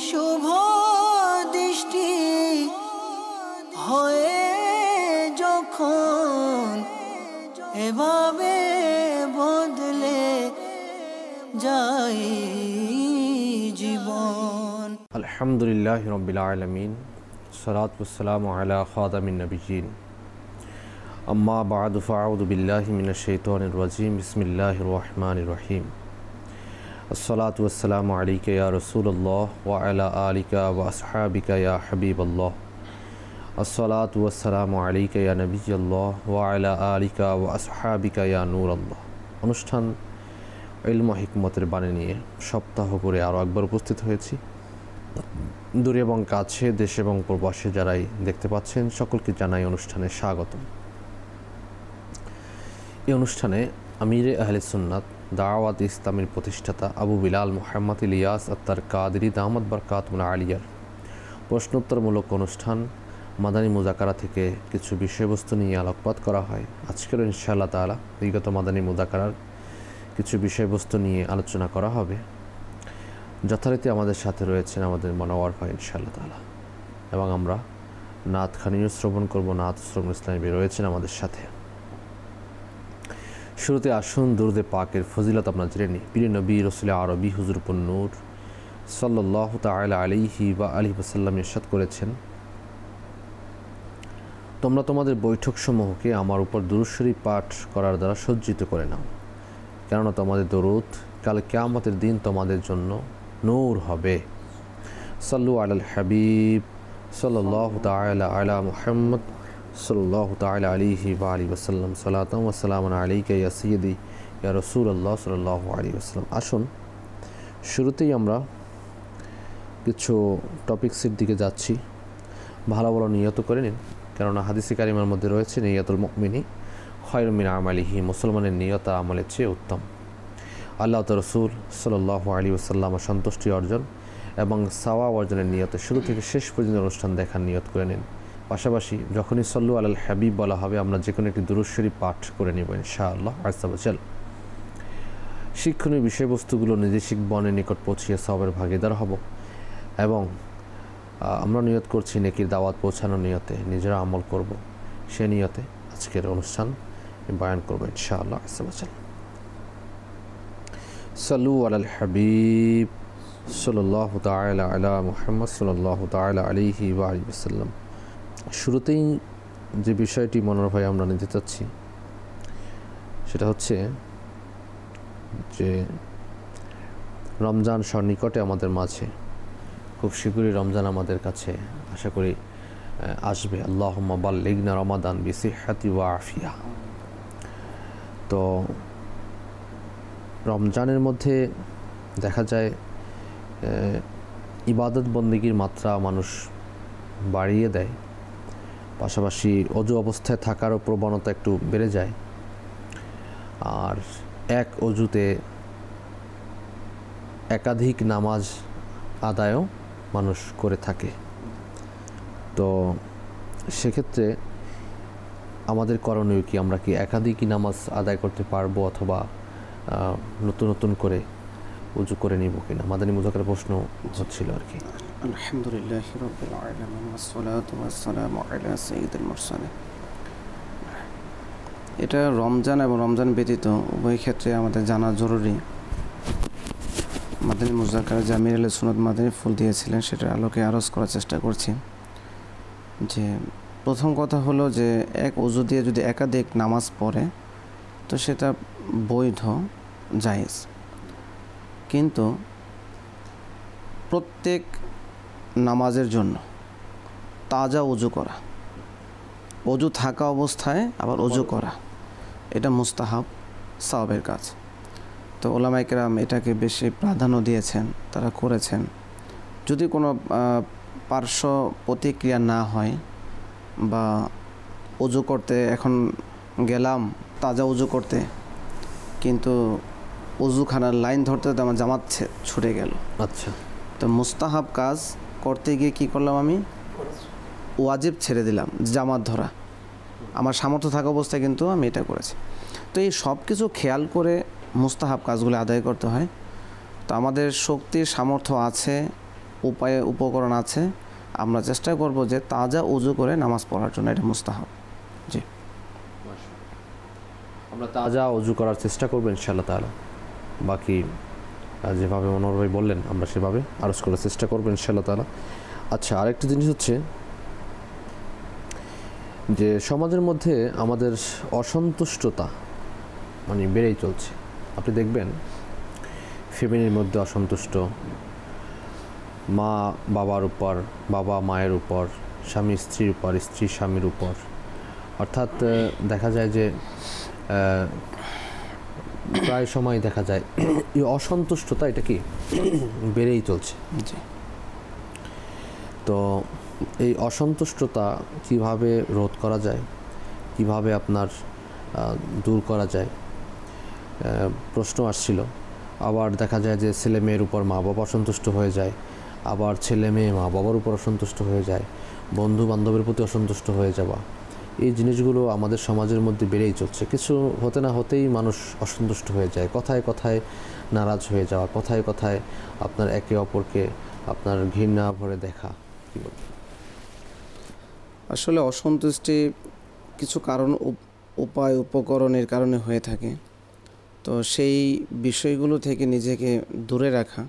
শুভ দৃষ্টি হয়ে যখন এভাবে বদলে যায় জীবন। আলহামদুলিল্লাহি রাব্বিল আলামিন, সালাতু ওয়াসসালামু আলা খাতামিন নাবিয়্যিন, আম্মা বা'দু ফাআউযু বিল্লাহি মিনাশ শাইতানির রাজীম, বিসমিল্লাহির রহমানির রহিম। আসসালাতু ওয়াসসালামু আলাইকা ইয়া রাসূলুল্লাহ ওয়া আলা আলিকা ওয়া আসহাবিকা ইয়া হাবিবাল্লাহ। আসসালাতু ওয়াসসালামু আলাইকা ইয়া নবিয়্যাল্লাহ ওয়া আলা আলিকা ওয়া আসহাবিকা ইয়া নূরাল্লাহ। অনুষ্ঠান ইলম ও হিকমতের বাণী নিয়ে সপ্তাহ করে আরও একবার উপস্থিত হয়েছি। দূরে এবং কাছে, দেশ এবং প্রবাসে যারাই দেখতে পাচ্ছেন সকলকে জানাই অনুষ্ঠানে স্বাগতম। এই অনুষ্ঠানে আমিরে আহলে সুন্নাত দাওয়াত ইসলামের প্রতিষ্ঠাতা আবু বিলাল মুহাম্মদ ইলিয়াস আত্তার কাদরি দামাত বারকাতুল আলিয়ার প্রশ্নোত্তরমূলক অনুষ্ঠান মাদানী মুজাকারা থেকে কিছু বিষয়বস্তু নিয়ে আলোকপাত করা হয়। আজকের ইনশাআল্লাহ তাআলা বিগত মাদানী মুজাকারার কিছু বিষয়বস্তু নিয়ে আলোচনা করা হবে। যথারীতি আমাদের সাথে রয়েছেন আমাদের মনোয়ার ভাই ইনশাআল্লাহ তাআলা, এবং আমরা নাত খানিও শ্রবণ করব। নাত শ্রবণ ইসলামী রয়েছেন আমাদের সাথে। শুরুতে আসুন দুরুদে পাকের ফজিলত আমরা জেনে নিই। প্রিয় নবী রাসূল আরবি হুজুর নূর সাল্লাল্লাহু তাআলা আলাইহি ওয়া আলিহি ওয়াসাল্লাম ইরশাদ করেছেন, তোমরা তোমাদের বৈঠকসমূহকে আমার উপর দুরূদ শরীফ পাঠ করার দ্বারা সজ্জিত করে নাও, কেননা তোমাদের দরুদ কাল কিয়ামতের দিন তোমাদের জন্য নূর হবে। সাল্লু আলাল হাবিব সাল্লাল্লাহু তাআলা আলা মুহাম্মদ সাল্লাল্লাহু তাআলা আলাইহি ওয়া আলিহি ওয়াসাল্লাম, সালাতাম ওয়া সালামান আলাইকা ইয়া সাইয়্যিদি ইয়া রাসূলুল্লাহ সাল্লাল্লাহু আলাইহি ওয়াসাল্লাম। আসুন শুরুতেই আমরা কিছু টপিকসের দিকে যাচ্ছি। ভালো ভালো নিয়ত করে নিন, কেননা হাদিসে কারিমার মধ্যে রয়েছে নিয়াতুল মুমিনি খায়রুম মিন আমালিহি, মুসলমানের নিয়ত আমলের চেয়ে উত্তম। আল্লাহ তাআলা রাসূল সাল্লাল্লাহু আলাইহি ওয়াসাল্লাম সন্তুষ্টি অর্জন এবং সাওয়াব অর্জনের নিয়তে শুরু থেকে শেষ পর্যন্ত অনুষ্ঠান দেখার নিয়ত করে নিন। পাশাপাশি যখনই সাল্লু আলাল হাবিব বলা হবে আমরা যে কোনো একটি দুরূদ শরীফ পাঠ করে নেব ইনশাআল্লাহ আযজা ওয়া জাল। শিক্ষণীয় বিষয়বস্তুগুলো নিজে শিখব, অন্যের নিকট পৌঁছিয়ে সওয়াবের ভাগীদার হব, এবং আমরা নিয়ত করছি নেকির দাওয়াত পৌঁছানোর নিয়তে, নিজেরা আমল করব, সে নিয়তে আজকের অনুষ্ঠান বয়ান করব ইনশাআল্লাহ আযজা ওয়া জাল। সাল্লু আলাল হাবিব সাল্লাল্লাহু তাআলা আলা মুহাম্মদ সাল্লাল্লাহু তাআলা আলাইহি ওয়া আলিহি ওয়াসাল্লাম। শুরুতেই যে বিষয়টি মনোর ভাই আমরা নিতে চাচ্ছি সেটা হচ্ছে যে রমজান সন্নিকটে আমাদের মাঝে, খুব শীঘ্রই রমজান আমাদের কাছে আশা করি আসবে। আল্লাহুম্মা বাল্লিগনা রমাদান বিসিহহাতি ওয়া আফিয়া। তো রমজানের মধ্যে দেখা যায় ইবাদত বন্দেগীর মাত্রা মানুষ বাড়িয়ে দেয়, পাশাপাশি অজু অবস্থায় থাকারও প্রবণতা একটু বেড়ে যায়, আর এক অজুতে একাধিক নামাজ আদায়ও মানুষ করে থাকে। তো সেক্ষেত্রে আমাদের করণীয় কি? আমরা কি একাধিক নামাজ আদায় করতে পারবো, অথবা নতুন নতুন করে উজু করে নিব কিনা? মাদানী মুজাকারার প্রশ্ন হচ্ছিল আর কি। আলহামদুলিল্লাহি রাব্বিল আলামিন ওয়াস সালাতু ওয়াস সালামু আলা সাইয়্যিদিল মুরসালিন। এটা রমজান এবং রমজান ব্যতীত উভয় ক্ষেত্রে আমাদের জানা জরুরি। মাদানী মুজাকারা যে আমির আহলে সুন্নাত মাদানী ফুল দিয়েছিলেন সেটার আলোকে আরজ করার চেষ্টা করছি। যে প্রথম কথা হলো যে এক ওযু দিয়ে যদি একাধিক নামাজ পড়ে তো সেটা বৈধ, জায়েজ, কিন্তু প্রত্যেক নামাজের জন্য তাজা ওযু করা, ওযু থাকা অবস্থায় আবার ওযু করা, এটা মুস্তাহাব সওয়াবের কাজ। তো উলামায়ে কেরাম এটাকে বেশি প্রাধান্য দিয়েছেন, তারা করেছেন। যদি কোনো পার্শ্ব প্রতিক্রিয়া না হয়, বা ওযু করতে এখন গেলাম তাজা ওযু করতে, কিন্তু ওযুখানার লাইন ধরতে তো আমার জামাত ছুটে গেল, আচ্ছা, তো মুস্তাহাব কাজ করতে গিয়ে কী করলাম, আমি ওয়াজিব ছেড়ে দিলাম, জামাত ধরা। আমার সামর্থ্য থাকা অবস্থায় কিন্তু আমি এটা করেছি। তো এই সব কিছু খেয়াল করে মুস্তাহাব কাজগুলো আদায় করতে হয়। তো আমাদের শক্তির সামর্থ্য আছে, উপকরণ আছে, আমরা চেষ্টা করব যে তাজা ওযু করে নামাজ পড়ার জন্য, এটা মুস্তাহাব। জি, আমরা তাজা ওযু করার চেষ্টা করবো ইনশাআল্লাহ তাআলা। বাকি যেভাবে মনোহর ভাই বললেন আমরা সেভাবে আরজ করার চেষ্টা করবো ইনশাআল্লাহ তাআলা। আচ্ছা, আরেকটি জিনিস হচ্ছে যে সমাজের মধ্যে আমাদের অসন্তুষ্টতা মানে বেড়েই চলছে। আপনি দেখবেন ফ্যামিলির মধ্যে অসন্তুষ্ট, মা বাবার উপর, বাবা মায়ের উপর, স্বামী স্ত্রীর উপর, স্ত্রী স্বামীর উপর। অর্থাৎ দেখা যায় যে প্রায় সময় দেখা যায় এই অসন্তুষ্টতা এটা কি বেড়েই চলছে। তো এই অসন্তুষ্টতা কিভাবে রোধ করা যায়, কিভাবে আপনার দূর করা যায় প্রশ্ন আসছিল। আবার দেখা যায় যে ছেলে মেয়ের উপর মা বাবা অসন্তুষ্ট হয়ে যায়, আবার ছেলে মেয়ে মা বাবার উপর অসন্তুষ্ট হয়ে যায়, বন্ধু বান্ধবের প্রতি অসন্তুষ্ট হয়ে যাওয়া, এই জিনিসগুলো আমাদের সমাজের মধ্যে বেড়েই চলছে। কিছু হতে না হতেই মানুষ অসন্তুষ্ট হয়ে যায়, কথায় কথায় নারাজ হয়ে যাওয়া, কথায় কথায় আপনার একে অপরকে আপনার ঘৃণা ভরে দেখা। কী বলবেন? আসলে অসন্তুষ্টি কিছু কারণ, উপায়, উপকরণের কারণে হয়ে থাকে। তো সেই বিষয়গুলো থেকে নিজেকে দূরে রাখা।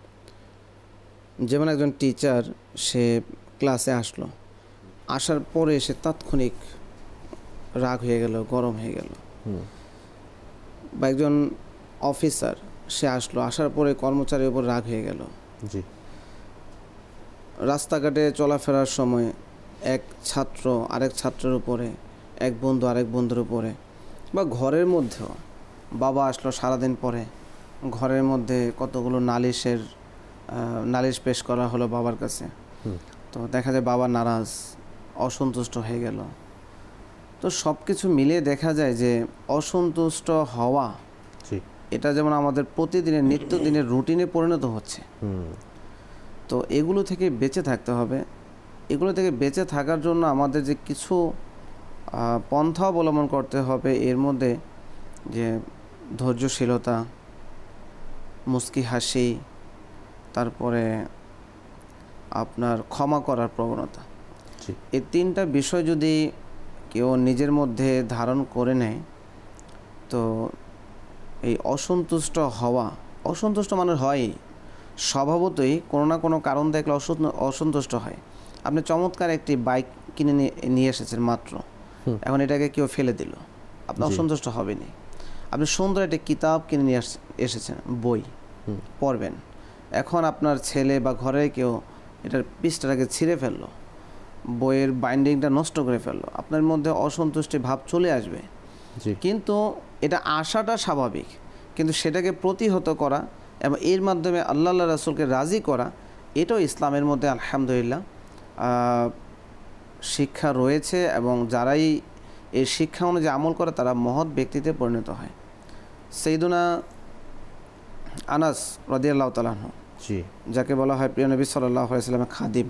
যেমন একজন টিচার, সে ক্লাসে আসলো, আসার পরে সে তাৎক্ষণিক রাগ হয়ে গেল, গরম হয়ে গেল। বা একজন অফিসার, সে আসলো, আসার পরে কর্মচারীর উপর রাগ হয়ে গেল। জি। রাস্তাঘাটে চলাফেরার সময় এক ছাত্র আরেক ছাত্রের উপরে, এক বন্ধু আরেক বন্ধুর উপরে, বা ঘরের মধ্যেও বাবা আসলো সারাদিন পরে, ঘরের মধ্যে কতগুলো নালিশ পেশ করা হলো বাবার কাছে। তো দেখা যায় বাবা নারাজ, অসন্তুষ্ট হয়ে গেল। তো সব কিছু মিলিয়ে দেখা যায় যে অসন্তুষ্ট হওয়া এটা যেমন আমাদের প্রতিদিনের নিত্যদিনের রুটিনে পরিণত হচ্ছে। তো এগুলো থেকে বেঁচে থাকতে হবে। এগুলো থেকে বেঁচে থাকার জন্য আমাদের যে কিছু পন্থা অবলম্বন করতে হবে, এর মধ্যে যে ধৈর্যশীলতা, মুস্কি হাসি, তারপরে আপনার ক্ষমা করার প্রবণতা, এই তিনটা বিষয় যদি কেউ নিজের মধ্যে ধারণ করে নেয়, তো এই অসন্তুষ্ট হওয়া, অসন্তুষ্ট মানুষ হয়ই স্বভাবতই, কোনো না কোনো কারণ দেখলে অসন্তুষ্ট হয়। আপনি চমৎকার একটি বাইক কিনে নিয়ে এসেছেন মাত্র, এখন এটাকে কেউ ফেলে দিল, আপনি অসন্তুষ্ট হবেনি। আপনি সুন্দর একটি কিতাব কিনে নিয়ে এসেছেন, বই পড়বেন, এখন আপনার ছেলে বা ঘরে কেউ এটার পৃষ্ঠাটাকে ছিঁড়ে ফেললো, বইয়ের বাইন্ডিংটা নষ্ট করে ফেললো, আপনার মধ্যে অসন্তুষ্টি ভাব চলে আসবে। কিন্তু এটা আসাটা স্বাভাবিক, কিন্তু সেটাকে প্রতিহত করা এবং এর মাধ্যমে আল্লাহ রাসূলকে রাজি করা, এটাও ইসলামের মধ্যে আলহামদুলিল্লাহ শিক্ষা রয়েছে, এবং যারাই এই শিক্ষা অনুযায়ী আমল করে তারা মহৎ ব্যক্তিতে পরিণত হয়। সাইয়্যিদুনা আনাস রাদিয়াল্লাহু তাআলা আনহু, যাকে বলা হয় প্রিয় নবী সাল্লাল্লাহু আলাইহি ওয়াসাল্লামের খাদিম,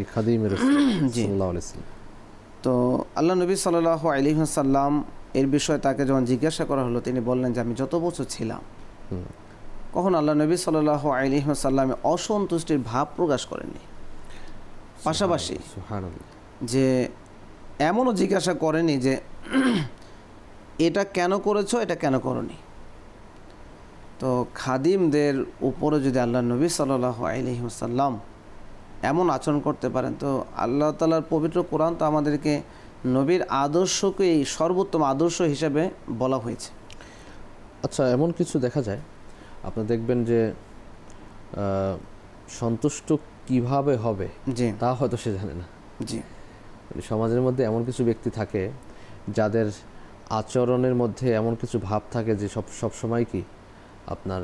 তো আল্লাহ নবী সাল্লাল্লাহু আলাইহি ওয়াসাল্লাম এর বিষয়ে তাকে যখন জিজ্ঞাসা করা হলো, তিনি বললেন যে আমি যত বছর ছিলাম, কখন আল্লাহ নবী সাল্লাল্লাহু আলাইহি ওয়াসাল্লাম অসন্তুষ্টির ভাব প্রকাশ করেননি। পাশাপাশি যে এমনও জিজ্ঞাসা করেনি যে এটা কেন করেছো, এটা কেন করনি। তো খাদিমদের উপরে যদি আল্লাহ নবী সাল্লাল্লাহু আলাইহি ওয়াসাল্লাম এমন আচরণ করতে পারেন, তো আল্লাহ তাআলার পবিত্র কোরআন তো আমাদেরকে নবীর আদর্শকে সর্বোত্তম আদর্শ হিসেবে বলা হয়েছে। আচ্ছা, এমন কিছু দেখা যায়, আপনি দেখবেন যে সন্তুষ্ট কিভাবে হবে তা হয়তো সে জানে না। জি, সমাজের মধ্যে এমন কিছু ব্যক্তি থাকে যাদের আচরণের মধ্যে এমন কিছু ভাব থাকে যে সব সময় কি আপনার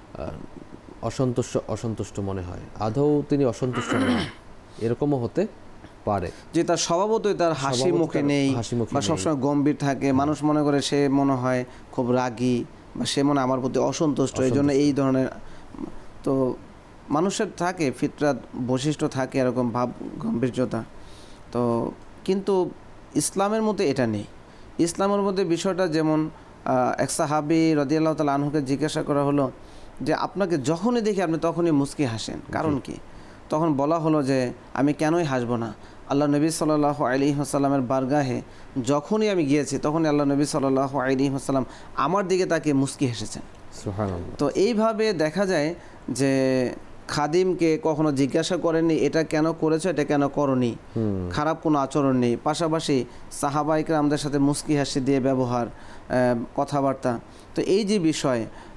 অসন্তুষ্ট মনে হয়, আদৌ তিনি অসন্তুষ্ট নন, এরকমও হতে পারে যে তার স্বভাবতই তার হাসি মুখে নেই বা সবসময় গম্ভীর থাকে, মানুষ মনে করে সে মনে হয় খুব রাগী বা সে মনে আমার প্রতি অসন্তুষ্ট, এই জন্য এই ধরনের। তো মানুষের থাকে ফিতরাত বৈশিষ্ট্য থাকে এরকম ভাব গাম্ভীর্যতা, তো কিন্তু ইসলামের মধ্যে এটা নেই। ইসলামের মধ্যে বিষয়টা যেমন এক সাহাবী রাদিয়াল্লাহু তাআলা আনহুকে জিজ্ঞাসা করা হলো যে আপনাকে যখনই দেখি আপনি তখনই মুচকি হাসেন, কারণ কি? তো তখন বলা হলো যে আমি কেনই হাসবো না। আল্লাহ নবী সাল্লাল্লাহু আলাইহি ওয়াসাল্লামের বারগাহে যখনই আমি গিয়েছি তখনই আল্লাহ নবী সাল্লাল্লাহু আলাইহি ওয়াসাল্লাম আমার দিকে তাকে মুস্কি হেসেছেন। সুবহানাল্লাহ। তো এইভাবে দেখা যায় যে খাদিমকে কখনো জিজ্ঞাসা করেননি এটা কেন করেছো, এটা কেন করনি, খারাপ কোনো আচরণ নেই। পাশাপাশি সাহাবা ইকরামদের সাথে মুস্কি হাসি দিয়ে ব্যবহার, কথাবার্তা। তো এই যে বিষয়,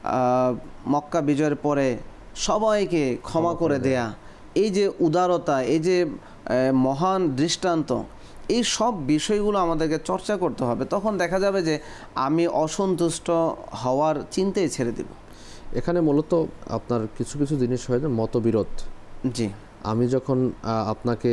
মক্কা বিজয়ের পরে সবাইকে ক্ষমা করে দেয়া, এই যে উদারতা, এই যে মহান দৃষ্টান্ত, এই সব বিষয়গুলো আমাদেরকে চর্চা করতে হবে। তখন দেখা যাবে যে আমি অসন্তুষ্ট হওয়ার চিন্তাই ছেড়ে দেব। এখানে মূলত আপনার কিছু কিছু জিনিস হয় যে মতবিরোধ। জি, আমি যখন আপনাকে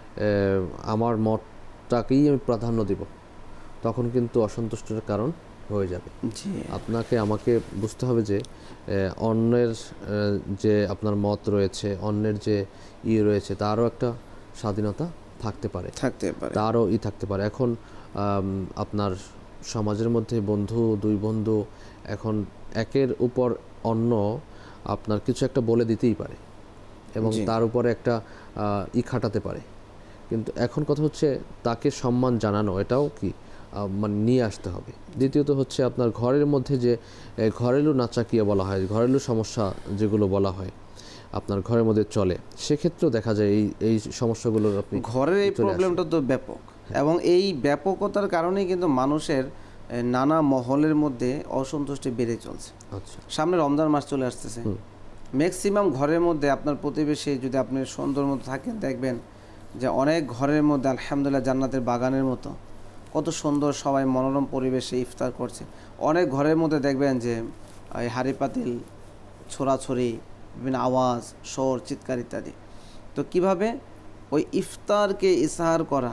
আমার মতটাকেই আমি প্রাধান্য দিব, তখন কিন্তু অসন্তুষ্টের কারণ হয়ে যাবে। জি, আপনাকে আমাকে বুঝতে হবে যে অন্যের যে আপনার মত রয়েছে, অন্যের যে রয়েছে, তারও একটা স্বাধীনতা থাকতে পারে, তারও থাকতে পারে। এখন আপনার সমাজের মধ্যে দুই বন্ধু এখন একের উপর অন্য আপনার কিছু একটা বলে দিতেই পারে এবং তার উপরে একটা খাটাতে পারে, কিন্তু এখন কথা হচ্ছে তাকে সম্মান জানানো, এটাও কি মানে নিয়ে আসতে হবে। দ্বিতীয়ত হচ্ছে আপনার ঘরের মধ্যে যে ঘরেলু নাচাকিয়া বলা হয়, ঘরেলু সমস্যা যেগুলো বলা হয় আপনার ঘরের মধ্যে চলে, সেক্ষেত্রেও দেখা যায় এই সমস্যাগুলোর আপনি ঘরের এই প্রবলেমটা তো ব্যাপক, এবং এই ব্যাপকতার কারণেই কিন্তু মানুষের নানা মহলের মধ্যে অসন্তুষ্টি বেড়ে চলছে। আচ্ছা, সামনে রমজান মাস চলে আসতেছে, ম্যাক্সিমাম ঘরের মধ্যে আপনার প্রতিবেশী যদি আপনি সুন্দর মতো থাকেন, দেখবেন যে অনেক ঘরের মধ্যে আলহামদুলিল্লাহ জান্নাতের বাগানের মতো কত সুন্দর সবাই মনোরম পরিবেশে ইফতার করছে। অনেক ঘরের মধ্যে দেখবেন যে হাঁড়ি পাতিল ছোড়াছড়ি, বিভিন্ন আওয়াজ, শোর, চিৎকার ইত্যাদি। তো কিভাবে ওই ইফতারকে ইসহার করা,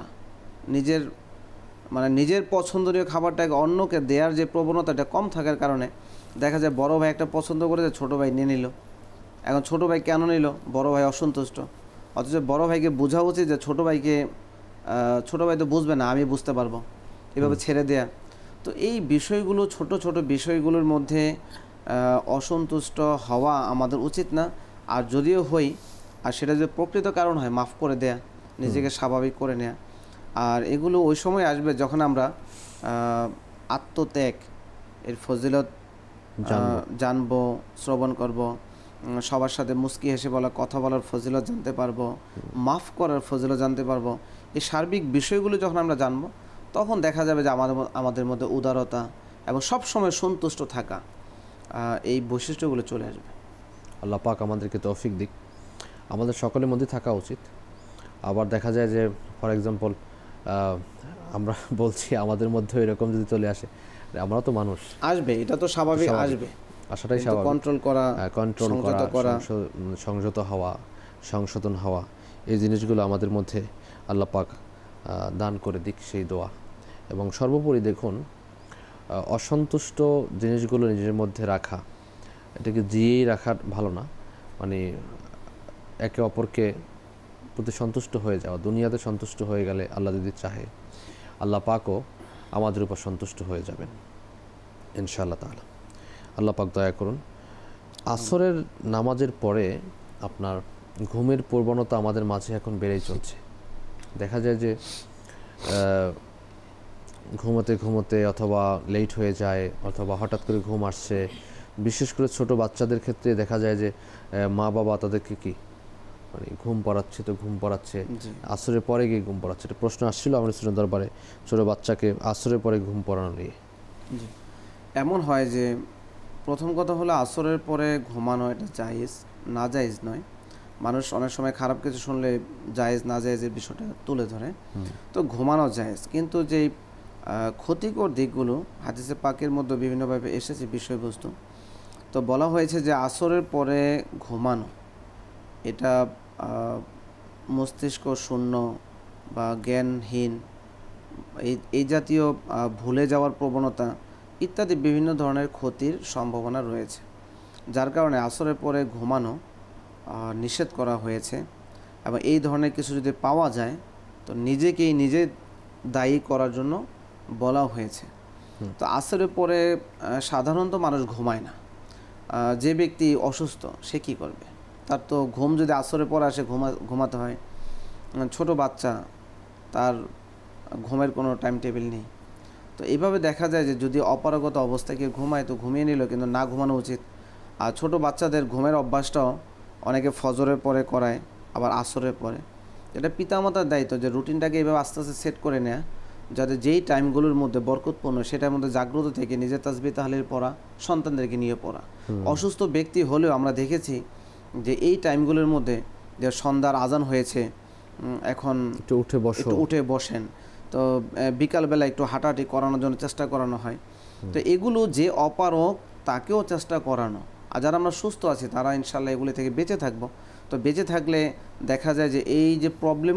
নিজের পছন্দনীয় খাবারটাকে অন্যকে দেওয়ার যে প্রবণতাটা কম থাকার কারণে দেখা যায় বড় ভাই একটা পছন্দ করেছে, ছোট ভাই নিয়ে নিল। এখন ছোট ভাই কেন নিল? বড় ভাই অসন্তুষ্ট। অথচ বড় ভাইকে বোঝা উচিত যে ছোট ভাই তো বুঝবে না, আমি বুঝতে পারবো, এভাবে ছেড়ে দেয়া। তো এই বিষয়গুলো, ছোট ছোট বিষয়গুলোর মধ্যে অসন্তুষ্ট হওয়া আমাদের উচিত না। আর যদিও হই, আর সেটা যদি প্রকৃত কারণ হয়, মাফ করে দেয়া, নিজেকে স্বাভাবিক করে নেয়া। আর এগুলো ওই সময় আসবে যখন আমরা আত্মত্যাগ এর ফজিলত জানবো, শ্রবণ করব, সবার সাথে মুস্কি হেসে কথা বলার ফজিলত জানতে পারবো, মাফ করার ফজিলত জানতে পারবো। এই সার্বিক বিষয়গুলো যখন আমরা জানবো, তখন দেখা যাবে যে আমাদের মধ্যে উদারতা এবং সব সময় সন্তুষ্ট থাকা, এই বৈশিষ্ট্যগুলো চলে আসবে। আল্লাহ পাক আমাদেরকে তৌফিক দিক। আমাদের সকলের মধ্যে থাকা উচিত। আবার দেখা যায় যে ফর এক্সাম্পল আমরা বলছি আমাদের মধ্যে এরকম যদি চলে আসে, আমরা তো মানুষ, আসবে, এটা তো স্বাভাবিক, আসবে, আসাটাই স্বাভাবিক। কন্ট্রোল করা, সংযত হওয়া, সংশোধন হওয়া, এই জিনিসগুলো আমাদের মধ্যে আল্লাহ পাক দান করে দিক সেই দোয়া। এবং সর্বোপরি দেখুন, অসন্তুষ্ট জিনিসগুলো নিজের মধ্যে রাখা, এটাকে জিয়েই রাখা ভালো না। মানে একে অপরকে প্রতি সন্তুষ্ট হয়ে যাওয়া, দুনিয়াতে সন্তুষ্ট হয়ে গেলে আল্লাহ যদি চাহে আল্লাহ পাকও আমাদের উপর সন্তুষ্ট হয়ে যাবেন ইনশাআল্লাহ তাআলা। আল্লাহ পাক দয়া করুন। আসরের নামাজের পরে আপনার ঘুমের প্রবণতা আমাদের মাঝে এখন বেড়েই চলছে। দেখা যায় যে ঘুমোতে ঘুমোতে অথবা লেট হয়ে যায়, অথবা হঠাৎ করে ঘুম আসছে। বিশেষ করে ছোট বাচ্চাদের ক্ষেত্রে দেখা যায় যে মা বাবা তাদেরকে ঘুম পড়াচ্ছে, আসরের পরে গিয়ে ঘুম পড়াচ্ছে। এটা প্রশ্ন আসছিল আমার স্টুডেন্ট দরবারে, ছোট বাচ্চাকে আসরের পরে ঘুম পড়ানো নিয়ে। এমন হয় যে প্রথম কথা হলো আসরের পরে ঘুমানো এটা জায়েজ, না জায়েজ নয়। মানুষ অনেক সময় খারাপ কিছু শুনলে জায়েজ না জায়েজের বিষয়টা তুলে ধরে। তো ঘুমানো জায়েজ, কিন্তু যেই ক্ষতিকর দিকগুলো হাদিসে পাকের মধ্যে বিভিন্নভাবে এসেছে বিষয়বস্তু, তো বলা হয়েছে যে আসরের পরে ঘুমানো এটা মস্তিষ্ক শূন্য বা জ্ঞানহীন, এই জাতীয় ভুলে যাওয়ার প্রবণতা ইত্যাদি বিভিন্ন ধরনের ক্ষতির সম্ভাবনা রয়েছে, যার কারণে আসরের পরে ঘুমানো নিষেধ করা হয়েছে। এবং এই ধরনের কিছু যদি পাওয়া যায় তো নিজে দায়ী করার জন্য বলা হয়েছে। তো আসরের পরে সাধারণত মানুষ ঘুমায় না। যে ব্যক্তি অসুস্থ সে কী করবে? তার তো ঘুম যদি আসরের পর আসে ঘুমাতে হয়। ছোট বাচ্চা, তার ঘুমের কোনো টাইম টেবিল নেই। তো এইভাবে দেখা যায় যে যদি অপারগত অবস্থায় কেউ ঘুমায় তো ঘুমিয়ে নিল, কিন্তু না ঘুমানো উচিত। আর ছোট বাচ্চাদের ঘুমের অভ্যাসটাও অনেকে ফজরের পরে করায়, আবার আসরের পরে। এটা পিতামাতার দায়িত্ব যে রুটিনটাকে এইভাবে আস্তে আস্তে সেট করে নেওয়া, যাতে যেই টাইমগুলোর মধ্যে বরকতপূর্ণ সেটার মধ্যে জাগ্রত থেকে নিজের তাসবিহ তাহলিল পড়া, সন্তানদেরকে নিয়ে পড়া। অসুস্থ ব্যক্তি হলেও আমরা দেখেছি যে এই টাইমগুলোর মধ্যে যে সন্ধ্যার আজান হয়েছে, এখন একটু উঠে বসেন, তো বিকালবেলা একটু হাঁটাহাঁটি করানোর জন্য চেষ্টা করানো হয়। তো এগুলো যে অপারক তাকেও চেষ্টা করানো, আর যারা আমরা সুস্থ আছি তারা ইনশাল্লাহ এগুলি থেকে বেঁচে থাকবো। তো বেঁচে থাকলে দেখা যায় যে এই যে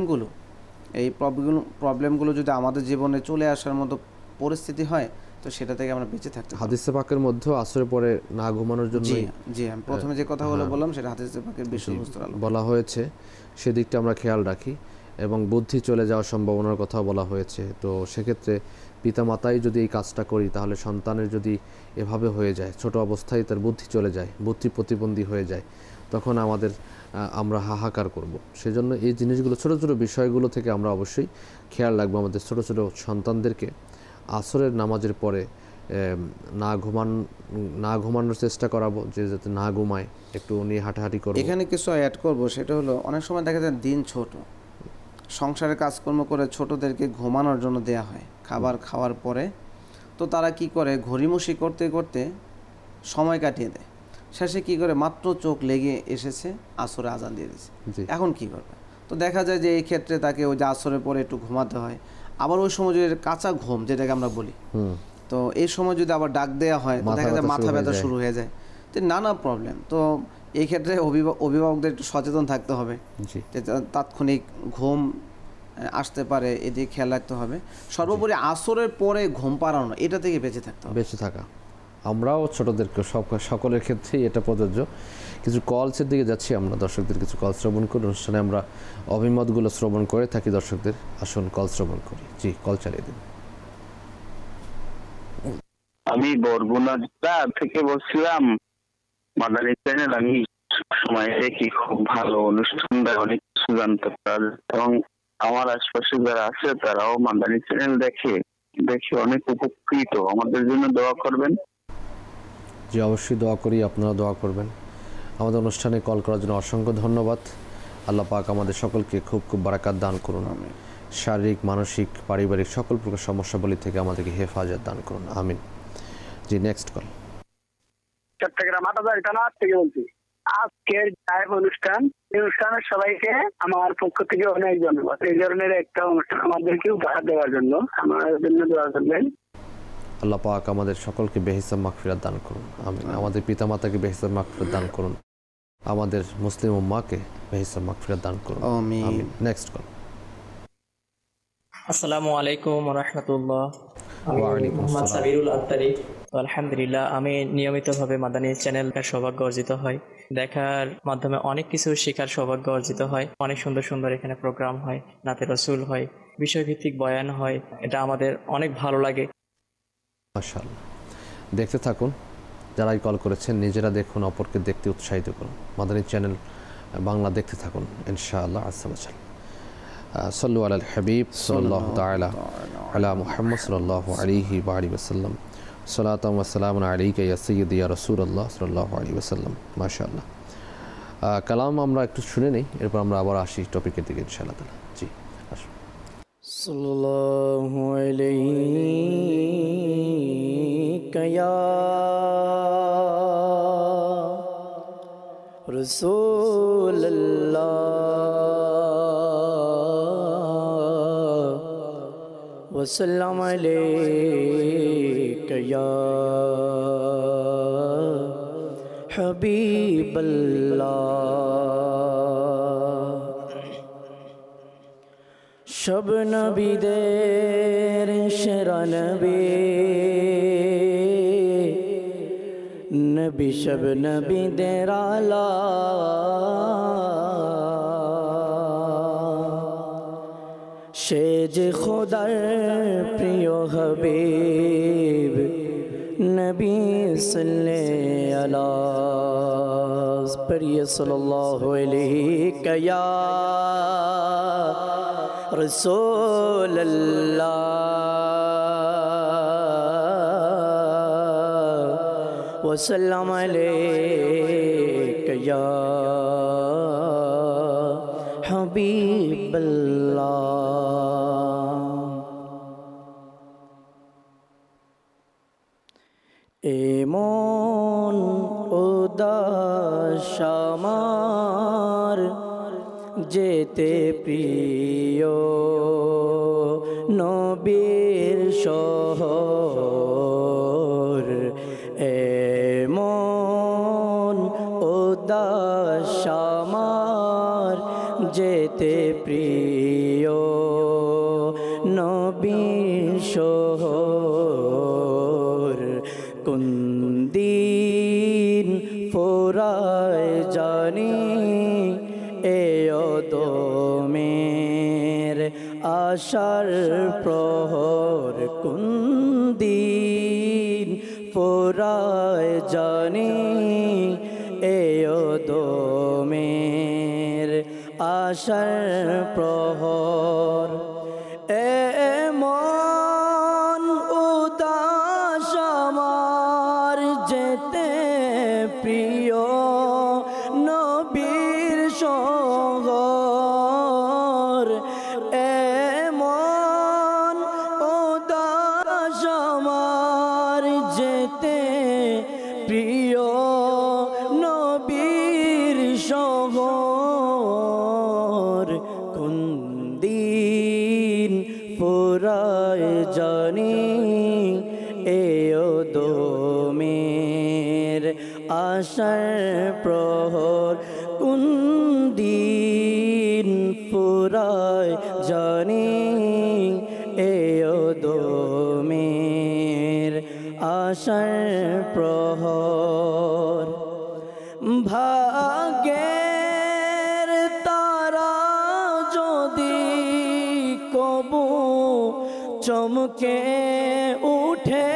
প্রবলেমগুলো যদি আমাদের জীবনে চলে আসার মতো পরিস্থিতি হয় তো সেটা থেকে আমরা বেঁচে থাকতে পারি। হাদিসে পাকের মধ্যে আসরের পরে না ঘুমানোর জন্য জি আমি প্রথমে যে কথাগুলো বললাম সেটা হাদিসে পাকের বিষয়বস্তুর আলোকে বলা হয়েছে, সেদিকটা আমরা খেয়াল রাখি। এবং বুদ্ধি চলে যাওয়ার সম্ভাবনার কথা বলা হয়েছে। তো সেক্ষেত্রে পিতামাতাই যদি এই কাজটা করি তাহলে সন্তানের যদি এভাবে হয়ে যায়, ছোট অবস্থায় তার বুদ্ধি চলে যায়, বুদ্ধি প্রতিবন্ধী হয়ে যায়, তখন আমরা হাহাকার করব। সেজন্য এই জিনিসগুলো, ছোট ছোট বিষয়গুলো থেকে আমরা অবশ্যই খেয়াল রাখবো। আমাদের ছোট ছোট সন্তানদেরকে আসরের নামাজের পরে না ঘুমানোর চেষ্টা করাবো, যে যাতে না ঘুমায়, একটু নিয়ে হাঁটাহাঁটি করবো। এখানে কিছু অ্যাড করবো, সেটা হলো অনেক সময় দেখা যায় দিন ছোট, সংসারের কাজকর্ম করে ছোটদেরকে ঘুমানোর জন্য দেয়া হয় খাবার খাওয়ার পরে। তো তারা কি করে, ঘড়িমুষি করতে করতে সময় কাটিয়ে দেয়। শেষে কি করে, মাত্র চোখ লেগে এসেছে, আসরে আজান দিয়ে দিয়েছে, এখন কি করবে? তো দেখা যায় যে এই ক্ষেত্রে তাকে ওই যে আসরের পরে একটু ঘুমাতে হয়। আবার ওই সময় যদি কাঁচা ঘুম যেটাকে আমরা বলি, তো এই সময় যদি আবার ডাক দেওয়া হয় তো দেখা যায় মাথা ব্যথা শুরু হয়ে যায়। তো নানা প্রবলেম। তো এই ক্ষেত্রে অভিভাবকদের একটু সচেতন থাকতে হবে যে তাৎক্ষণিক ঘুম আসতে পারে, এদিকে খেয়াল রাখতে হবে। সর্বোপরি আসরের পরে ঘুম পাড়ানো, এটা থেকে বেঁচে থাকতে হবে, বেঁচে থাকা। আমরাও ছোটদেরকে সকলের ক্ষেত্রেই এটা প্রযোজ্য। কিছু কলসের দিকে যাচ্ছি আমরা, দর্শকদের কিছু কল শ্রবণ করি। অনুষ্ঠানে আমরা অভিমতগুলো শ্রবণ করে থাকি দর্শকদের। আসুন কল শ্রবণ করি। জি, কল চালিয়ে দিন। আমি বরগুনা থেকে বলছিলাম। মাদানী চ্যানেল আমি সময় দেখি, খুব ভালো অনুষ্ঠান দেয়, অনেক কিছু জানতে পারে, এবং আমার আশপাশে যারা আছে তারাও মাদানী চ্যানেল দেখে অনেক উপকৃত। আমাদের জন্য দোয়া করবেন। জি, অবশ্যই দোয়া করি, আপনারা দোয়া করবেন। আমাদের অনুষ্ঠানে কল করার জন্য অসংখ্য ধন্যবাদ। আল্লাহ পাক আমাদের সকলকে খুব খুব বারাকাত দান করুন। শারীরিক, মানসিক, পারিবারিক সকল প্রকার সমস্যাবলী থেকে আমাদেরকে হেফাজত দান করুন। আমিন। জি, নেক্সট কল। চট্টগ্রাম আটাজারি থানা থেকে বলছি। আজকের লাইভ অনুষ্ঠান, এই অনুষ্ঠানের সবাইকে আমার পক্ষ থেকে অনেক ধন্যবাদ। এই ধরনের একটা অনুষ্ঠান আমাদেরকে উপহার দেওয়ার জন্য আমাদের জন্য দোয়া করবেন। আল্লাহ পাক আমাদের সকলকে বেহিসাব মাগফিরাত দান করুন। আমিন। আমাদের পিতামাতাকে বেহিসাব মাগফিরাত দান করুন। আমাদের মুসলিম উম্মাহকে বেহিসাব মাগফিরাত দান করুন। আমিন। Next call. আসসালামু আলাইকুম ওয়া রাহমাতুল্লাহ। ওয়ালাইকুম মোহাম্মদ আসসালাম। সাবিরুল আত্তারি। আলহামদুলিল্লাহ, আমি নিয়মিতভাবে মাদানী চ্যানেলটার সৌভাগ্য অর্জিত হয়। দেখার মাধ্যমে অনেক কিছু শেখার সৌভাগ্য অর্জিত হয়। অনেক সুন্দর সুন্দর এখানে প্রোগ্রাম হয়, নাতে রসুল হয়, বিষয়ভিত্তিক বয়ান হয়। এটা আমাদের অনেক ভালো লাগে। মাশাআল্লাহ, দেখতে থাকুন। যারাই কল করেছেন নিজেরা দেখুন, অপরকে দেখতে উৎসাহিত করুন। মাদানী চ্যানেল বাংলা দেখতে থাকুন ইনশাআল্লাহ আজ্জা ওয়া জাল। সাল্লু আলাল হাবিব সাল্লাল্লাহু তাআলা আলা মুহাম্মদ সাল্লাল্লাহু আলাইহি ওয়া আলিহি ওয়াসাল্লাম। সালাতাম ওয়া সালামুন আলাইকা ইয়া সাইয়্যিদি ইয়া রাসূলুল্লাহ সাল্লাল্লাহু আলাইহি ওয়াসাল্লাম। মাশাআল্লাহ, কালাম আমরা একটু শুনে নেই, এরপর আমরা আবার আসি টপিকের দিকে ইনশাআল্লাহ তাআলা। জি, আসুন। সাল্লাল্লাহু আলাইকা ইয়া রাসূলুল্লাহ ওয়া সাল্লাম আলাইকা ইয়া হাবিবাল্লাহ। সব নবীদের সেরা নবী, নবী সব নবীদের আলা। সে যে খোদার প্রিয় হাবিব, নবী সাল্লাল্লাহু আলাইহি पढ़िए सल्लल्लाहु अलैहि या रसूल अल्लाह वसल्लम अलैका या हबीब अल्लाह। এমন উদাস আমার যেতে প্রিয় নবীর শহর, এমন উদাস আমার যেতে প্রিয় নবীর শহর। কোন দিন ফুরায় জানি এ অদমের আশার প্রহর, কোন দিন ফুরায় জানি এ অদমের আশার প্রহর। এমন উদাস আমার যেতে প্রিয় নবীর শহর, এমন উদাস আমার যেতে প্রিয় নবীর শহর। কোন দিন ফুরায় জানি এ অদমের আশার প্রহর, কোন দিন ফুরায় জানি এ অদমের আশার প্রহর। ভাগ্যের তারা যদি কবু চমকে উঠে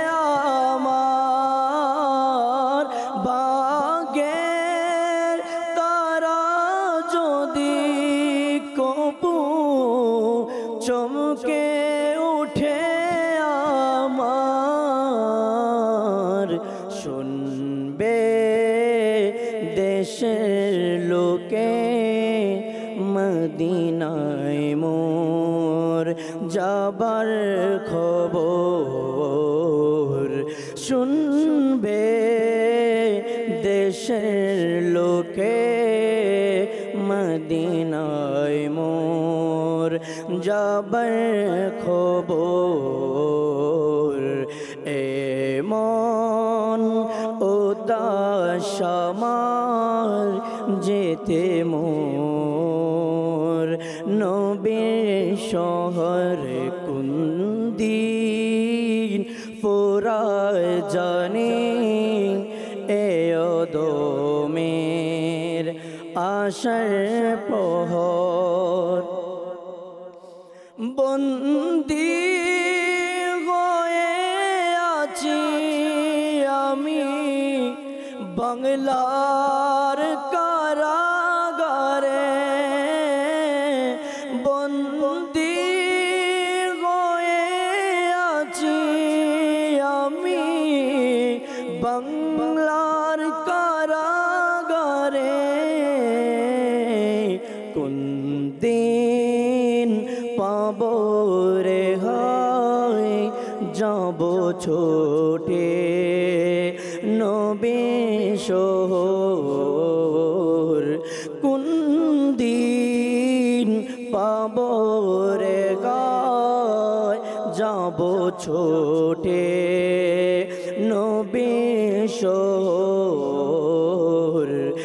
আমার, ভাগ্যের তারা যদি কবু চমকে উঠে আমার, শুনবে দেশের লোকে মদিনায় মোর যাবার খবর, শুনবে দেশের লোকে মদিনায় মোর যাবার খবর। এমন উদাস আমার যেতে মোর নবীর শহর, কোন দিন ফুরায় জানি এ অদমের আশার প্রহর। বন্দী হয়ে আছি আমি বাংলার কারাগারে, বন্দী হয়ে আছি আমি বাংলার কারাগারে। কোন দিন পাব রেহাই যাব ছোটে নবীর শহর, কোন দিন পাব রেহাই যাব ছোটে নবীর শহর।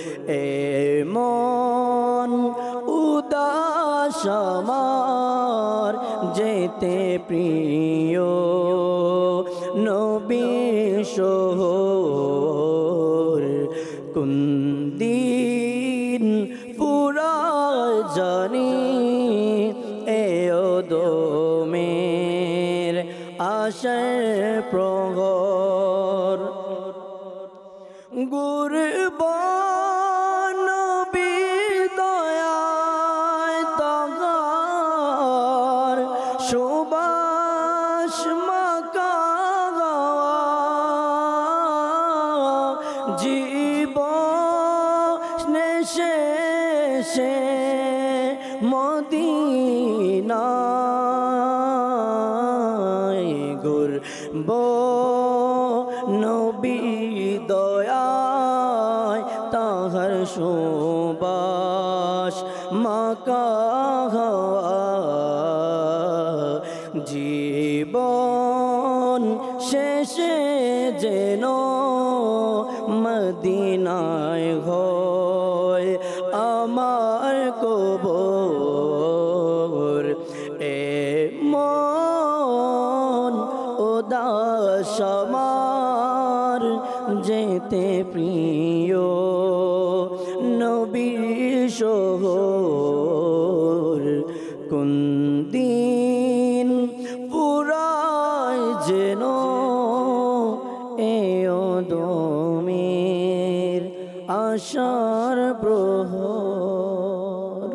এমন উদাস আমার যেতে প্রিয় নবীর শহর, কোন দিন ফুরায় জানি এ অদমের আশার প্রহর। গুরবান মদিনায় ঘুরব নবী দয়ায় তাহার সুবাস মাকা জীবন শেষে যেন মদিনায় হয় আমার কবর এ মন উদাস আমার যেতে প্রিয় নবীর শহর কোন দিন পুরায় যেন দমের আশার প্রহর।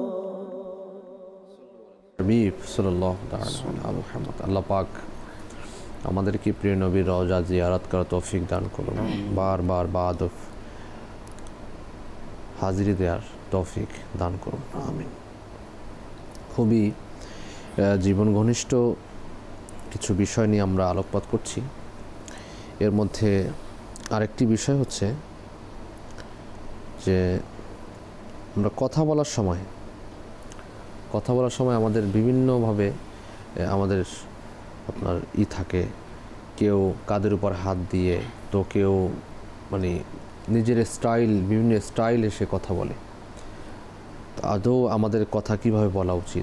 হাবিব সাল্লাল্লাহু তাআলা আলা মুহাম্মদ। আল্লাহ পাক আমাদেরকে প্রিয় নবীর রওজা জিয়ারত করার তৌফিক দান করুন, বারবার বাদফ হাজিরি দেওয়ার তৌফিক দান করুন, আমিন। খুবই জীবন ঘনিষ্ঠ কিছু বিষয় নিয়ে আমরা আলোকপাত করছি। এর মধ্যে আরেকটি বিষয় হচ্ছে যে আমরা কথা বলার সময় আমাদের বিভিন্নভাবে আমাদের আপনার থাকে, কেউ কাদের উপর হাত দিয়ে, তো কেউ মানে নিজের বিভিন্ন স্টাইল এসে কথা বলে। তো আদৌ আমাদের কথা কিভাবে বলা উচিত,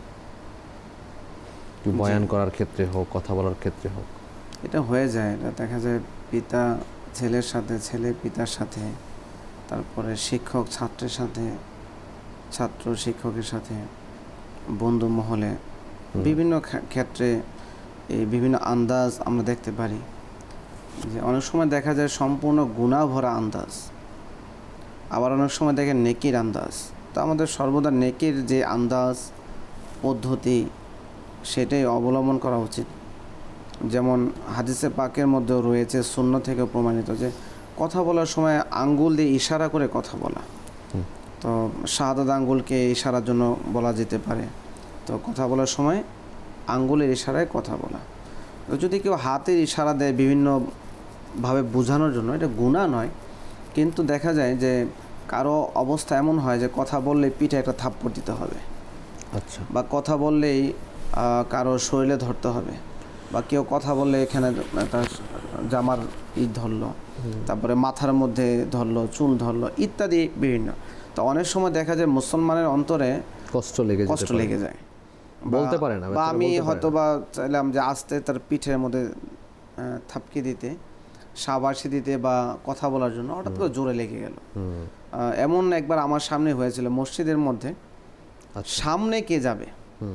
বয়ান করার ক্ষেত্রে হোক, কথা বলার ক্ষেত্রে হোক? এটা হয়ে যায়, এটা দেখা যায় পিতা ছেলের সাথে, ছেলে পিতার সাথে, তারপরে শিক্ষক ছাত্রের সাথে, ছাত্র শিক্ষকের সাথে, বন্ধু মহলে, বিভিন্ন ক্ষেত্রে এই বিভিন্ন আন্দাজ আমরা দেখতে পারি। যে অনেক সময় দেখা যায় সম্পূর্ণ গুনাহ ভরা আন্দাজ, আবার অনেক সময় দেখে নেকির আন্দাজ। তো আমাদের সর্বদা নেকির যে আন্দাজ পদ্ধতি সেটাই অবলম্বন করা উচিত। যেমন হাদিসে পাকের মধ্যেও রয়েছে, সুন্নাহ থেকে প্রমাণিত, যে কথা বলার সময় আঙ্গুল দিয়ে ইশারা করে কথা বলা। তো শাহাদাত আঙ্গুলকে ইশারার জন্য বলা যেতে পারে। তো কথা বলার সময় আঙ্গুলের ইশারায় কথা বলা। তো যদি কেউ হাতের ইশারা দেয় বিভিন্নভাবে বোঝানোর জন্য, এটা গুনাহ নয়, কিন্তু দেখা যায় যে কারো অবস্থা এমন হয় যে কথা বললেই পিঠে একটা থাপ্পড় দিতে হবে, আচ্ছা, বা কথা বললেই কারো শরীরে ধরতে হবে, বা কেউ কথা বললে এখানে তার জামার ধরলো, তারপরে মাথার মধ্যে ধরলো, চুল ধরলো, ইত্যাদি বিভিন্ন। তো অনেক সময় দেখা যায় মুসলমানের অন্তরে কষ্ট লেগে যায়, বলতে পারে না, বা আমি হয়তো বা চাইলাম যে আস্তে তার পিঠের মধ্যে থাপকি দিতে, শাবাশি দিতে বা কথা বলার জন্য, হঠাৎ করে জোরে লেগে গেল। এমন একবার আমার সামনে হয়েছিল মসজিদের মধ্যে, সামনে কে যাবে,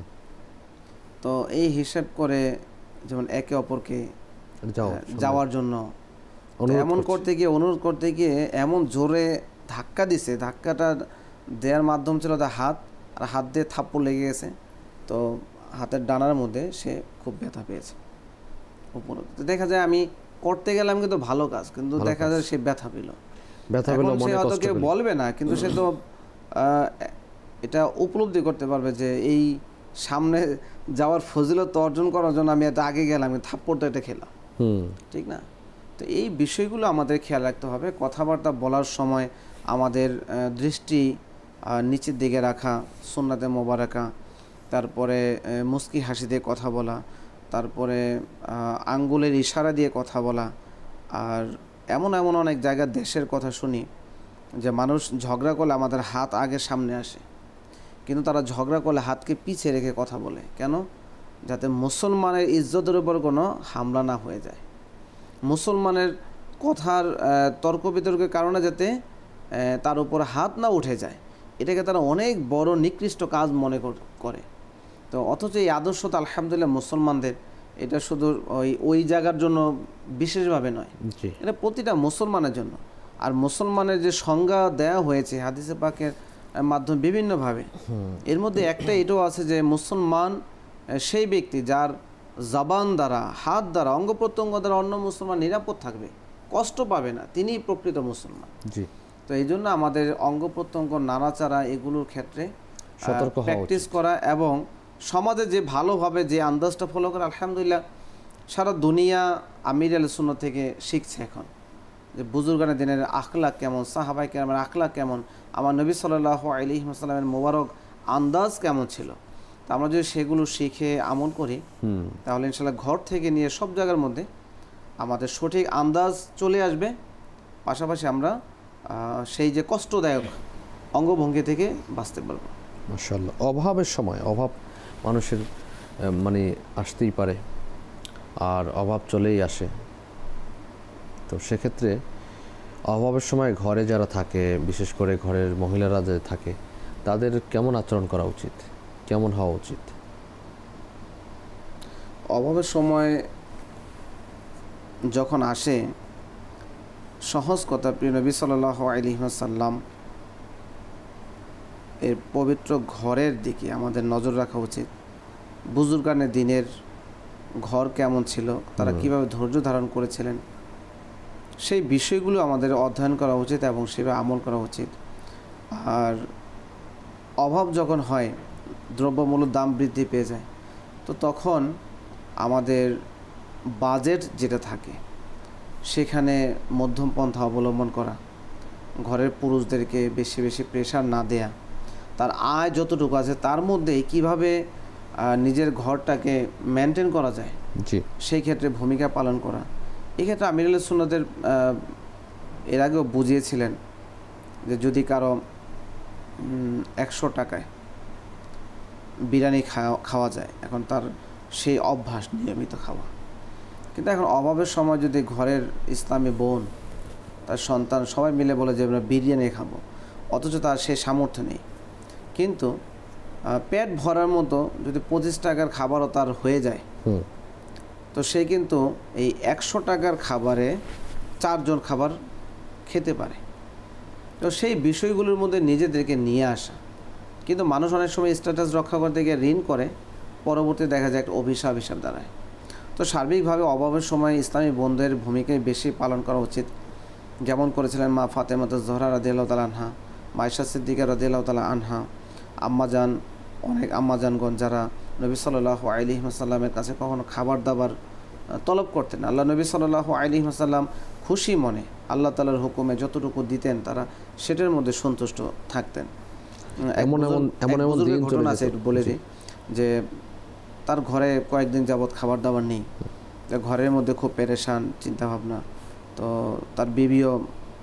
তো এই হিসাব করে যেমন একে অপরকে যাওয়ার জন্য অনুরোধ করতে গিয়ে এমন জোরে ধাক্কা দিছে, ধাক্কাটা দেওয়ার মাধ্যম ছিল তার হাত, আর হাত দিয়ে থাপ্পড় লেগে গেছে। তো হাতের ডানার মধ্যে সে খুব ব্যথা পেয়েছে উপরে। তো দেখা যায় আমি করতে গেলাম কিন্তু ভালো কাজ, কিন্তু দেখা যায় সে ব্যথা পেল। সে হয়তো কেউ বলবে না, কিন্তু সে তো এটা উপলব্ধি করতে পারবে যে এই সামনে যাওয়ার ফজিলত অর্জন করার জন্য আমি এত আগে গেলাম, থাপ্পড়টা এটা খেলাম, ঠিক না? তো এই বিষয়গুলো আমাদের খেয়াল রাখতে হবে। কথাবার্তা বলার সময় আমাদের দৃষ্টি নিচের দিকে রাখা, সুন্নাতে মোবারকা, তারপরে মুস্কি হাসি দিয়ে কথা বলা, তারপরে আঙ্গুলের ইশারা দিয়ে কথা বলা। আর এমন অনেক জায়গার দেশের কথা শুনি যে মানুষ ঝগড়া করলে আমাদের হাত আগে সামনে আসে, কিন্তু তারা ঝগড়া করলে হাতকে পিছিয়ে রেখে কথা বলে। কেন? যাতে মুসলমানের ইজ্জতের উপর কোনো হামলা না হয়ে যায়, মুসলমানের কথার তর্ক বিতর্কের কারণে যাতে তার উপর হাত না উঠে যায়, এটাকে তারা অনেক বড় নিকৃষ্ট কাজ মনে করে। তো অথচ এই আদর্শতা আলহামদুলিল্লাহ মুসলমানদের, এটা শুধু ওই জায়গার জন্য বিশেষভাবে নয়, এটা প্রতিটা মুসলমানের জন্য। আর মুসলমানের যে সংজ্ঞা দেওয়া হয়েছে হাদিসে পাকের মাধ্যমে বিভিন্নভাবে, এর মধ্যে একটা এটাও আছে যে মুসলমান সেই ব্যক্তি যার জবান দ্বারা, হাত দ্বারা, অঙ্গ প্রত্যঙ্গ দ্বারা অন্য মুসলমান নিরাপদ থাকবে, কষ্ট পাবে না, তিনিই প্রকৃত মুসলমান। তো এই জন্য আমাদের অঙ্গ প্রত্যঙ্গ নাড়াচাড়া এগুলোর ক্ষেত্রে সতর্ক হওয়া প্র্যাকটিস করা এবং সমাজে যে ভালোভাবে যে আন্দাজটা ফলো করে, আলহামদুলিল্লাহ সারা দুনিয়া আমির আল সুন্নাত থেকে শিখছে এখন যে বুজুর্গানের দিনের আখলাক কেমন, সাহাবাই কেরামের আখলাক কেমন, আমার নবী সাল্লাল্লাহু আলাইহি ওয়াসাল্লামের মোবারক আন্দাজ কেমন ছিল। তা আমরা যদি সেগুলো শিখে আমল করি তাহলে ইনশাআল্লাহ ঘর থেকে নিয়ে সব জায়গার মধ্যে আমাদের সঠিক আন্দাজ চলে আসবে। পাশাপাশি আমরা সেই যে কষ্টদায়ক অঙ্গভঙ্গি থেকে বাঁচতে পারবো। মাশাআল্লাহ। অভাবের সময় অভাব মানুষের মানে আসতেই পারে, আর অভাব চলেই আসে। তো সেক্ষেত্রে অভাবের সময় ঘরে যারা থাকে, বিশেষ করে ঘরের মহিলারা যে থাকে, তাদের কেমন আচরণ করা উচিত, কেমন হওয়া উচিত? অভাবের সময় যখন আসে, সহজ কথা, প্রিয় নবী সাল্লাল্লাহু আলাইহি ওয়াসাল্লাম এর পবিত্র ঘরের দিকে আমাদের নজর রাখা উচিত। বুজুর্গানের দিনের ঘর কেমন ছিল, তারা কিভাবে ধৈর্য ধারণ করেছিলেন, সেই বিষয়গুলো আমাদের অধ্যয়ন করা উচিত এবং সেভাবে আমল করা উচিত। আর অভাব যখন হয়, দ্রব্যমূল্যের দাম বৃদ্ধি পেয়ে যায়, তো তখন আমাদের বাজেট যেটা থাকে সেখানে মধ্যম পন্থা অবলম্বন করা, ঘরের পুরুষদেরকে বেশি বেশি প্রেশার না দেয়া, তার আয় যতটুকু আছে তার মধ্যেই কিভাবে নিজের ঘরটাকে মেনটেন করা যায় সেই ক্ষেত্রে ভূমিকা পালন করা। এক্ষেত্রে আমির আল সুন্নাতের এর আগেও বুঝিয়েছিলেন যে যদি কারো 100 টাকায় বিরিয়ানি খাওয়া যায়, এখন তার সেই অভ্যাস নিয়মিত খাওয়া, কিন্তু এখন অভাবের সময় যদি ঘরের ইসলামী বোন, তার সন্তান সবাই মিলে বলে যে আমরা বিরিয়ানি খাবো, অথচ তার সেই সামর্থ্য নেই, কিন্তু পেট ভরার মতো যদি 25 টাকার খাবারও তার হয়ে যায়, তো সে কিন্তু এই 100 টাকার খাবারে 4 জন খাবার খেতে পারে। তো সেই বিষয়গুলোর মধ্যে নিজেদেরকে নিয়ে আসা। কিন্তু মানুষ অনেক সময় স্ট্যাটাস রক্ষা করতে গিয়ে ঋণ করে, পরবর্তী দেখা যায় একটা অভিশাপ দাঁড়ায়। তো সার্বিকভাবে অভাবের সময় ইসলামী বোনদের ভূমিকায় বেশি পালন করা উচিত, যেমন করেছিলেন মা ফাতেমাতুজ জোহরা রাদিয়াল্লাহু তাআলা আনহা, মাইশা সিদ্দিকা রাদিয়াল্লাহু তাআলা আনহা, আম্মাজান, অনেক আম্মাজানগণ যারা নবী সাল্লাল্লাহু আলাইহি ওয়াসাল্লামের কাছে কখনো খাবার দাবার তলব করতেন, আল্লাহ নবী সাল্লাল্লাহু আলাইহি ওয়াসাল্লাম খুশি মনে আল্লাহ তাআলার হুকুমে যতটুকু দিতেন তারা সেটার মধ্যে সন্তুষ্ট থাকতেন। এমন ঘটনা আছে, বলে দিই যে তার ঘরে কয়েকদিন যাবৎ খাবার দাবার নেই, ঘরের মধ্যে খুব পেরেশান, চিন্তাভাবনা। তো তার বিবিও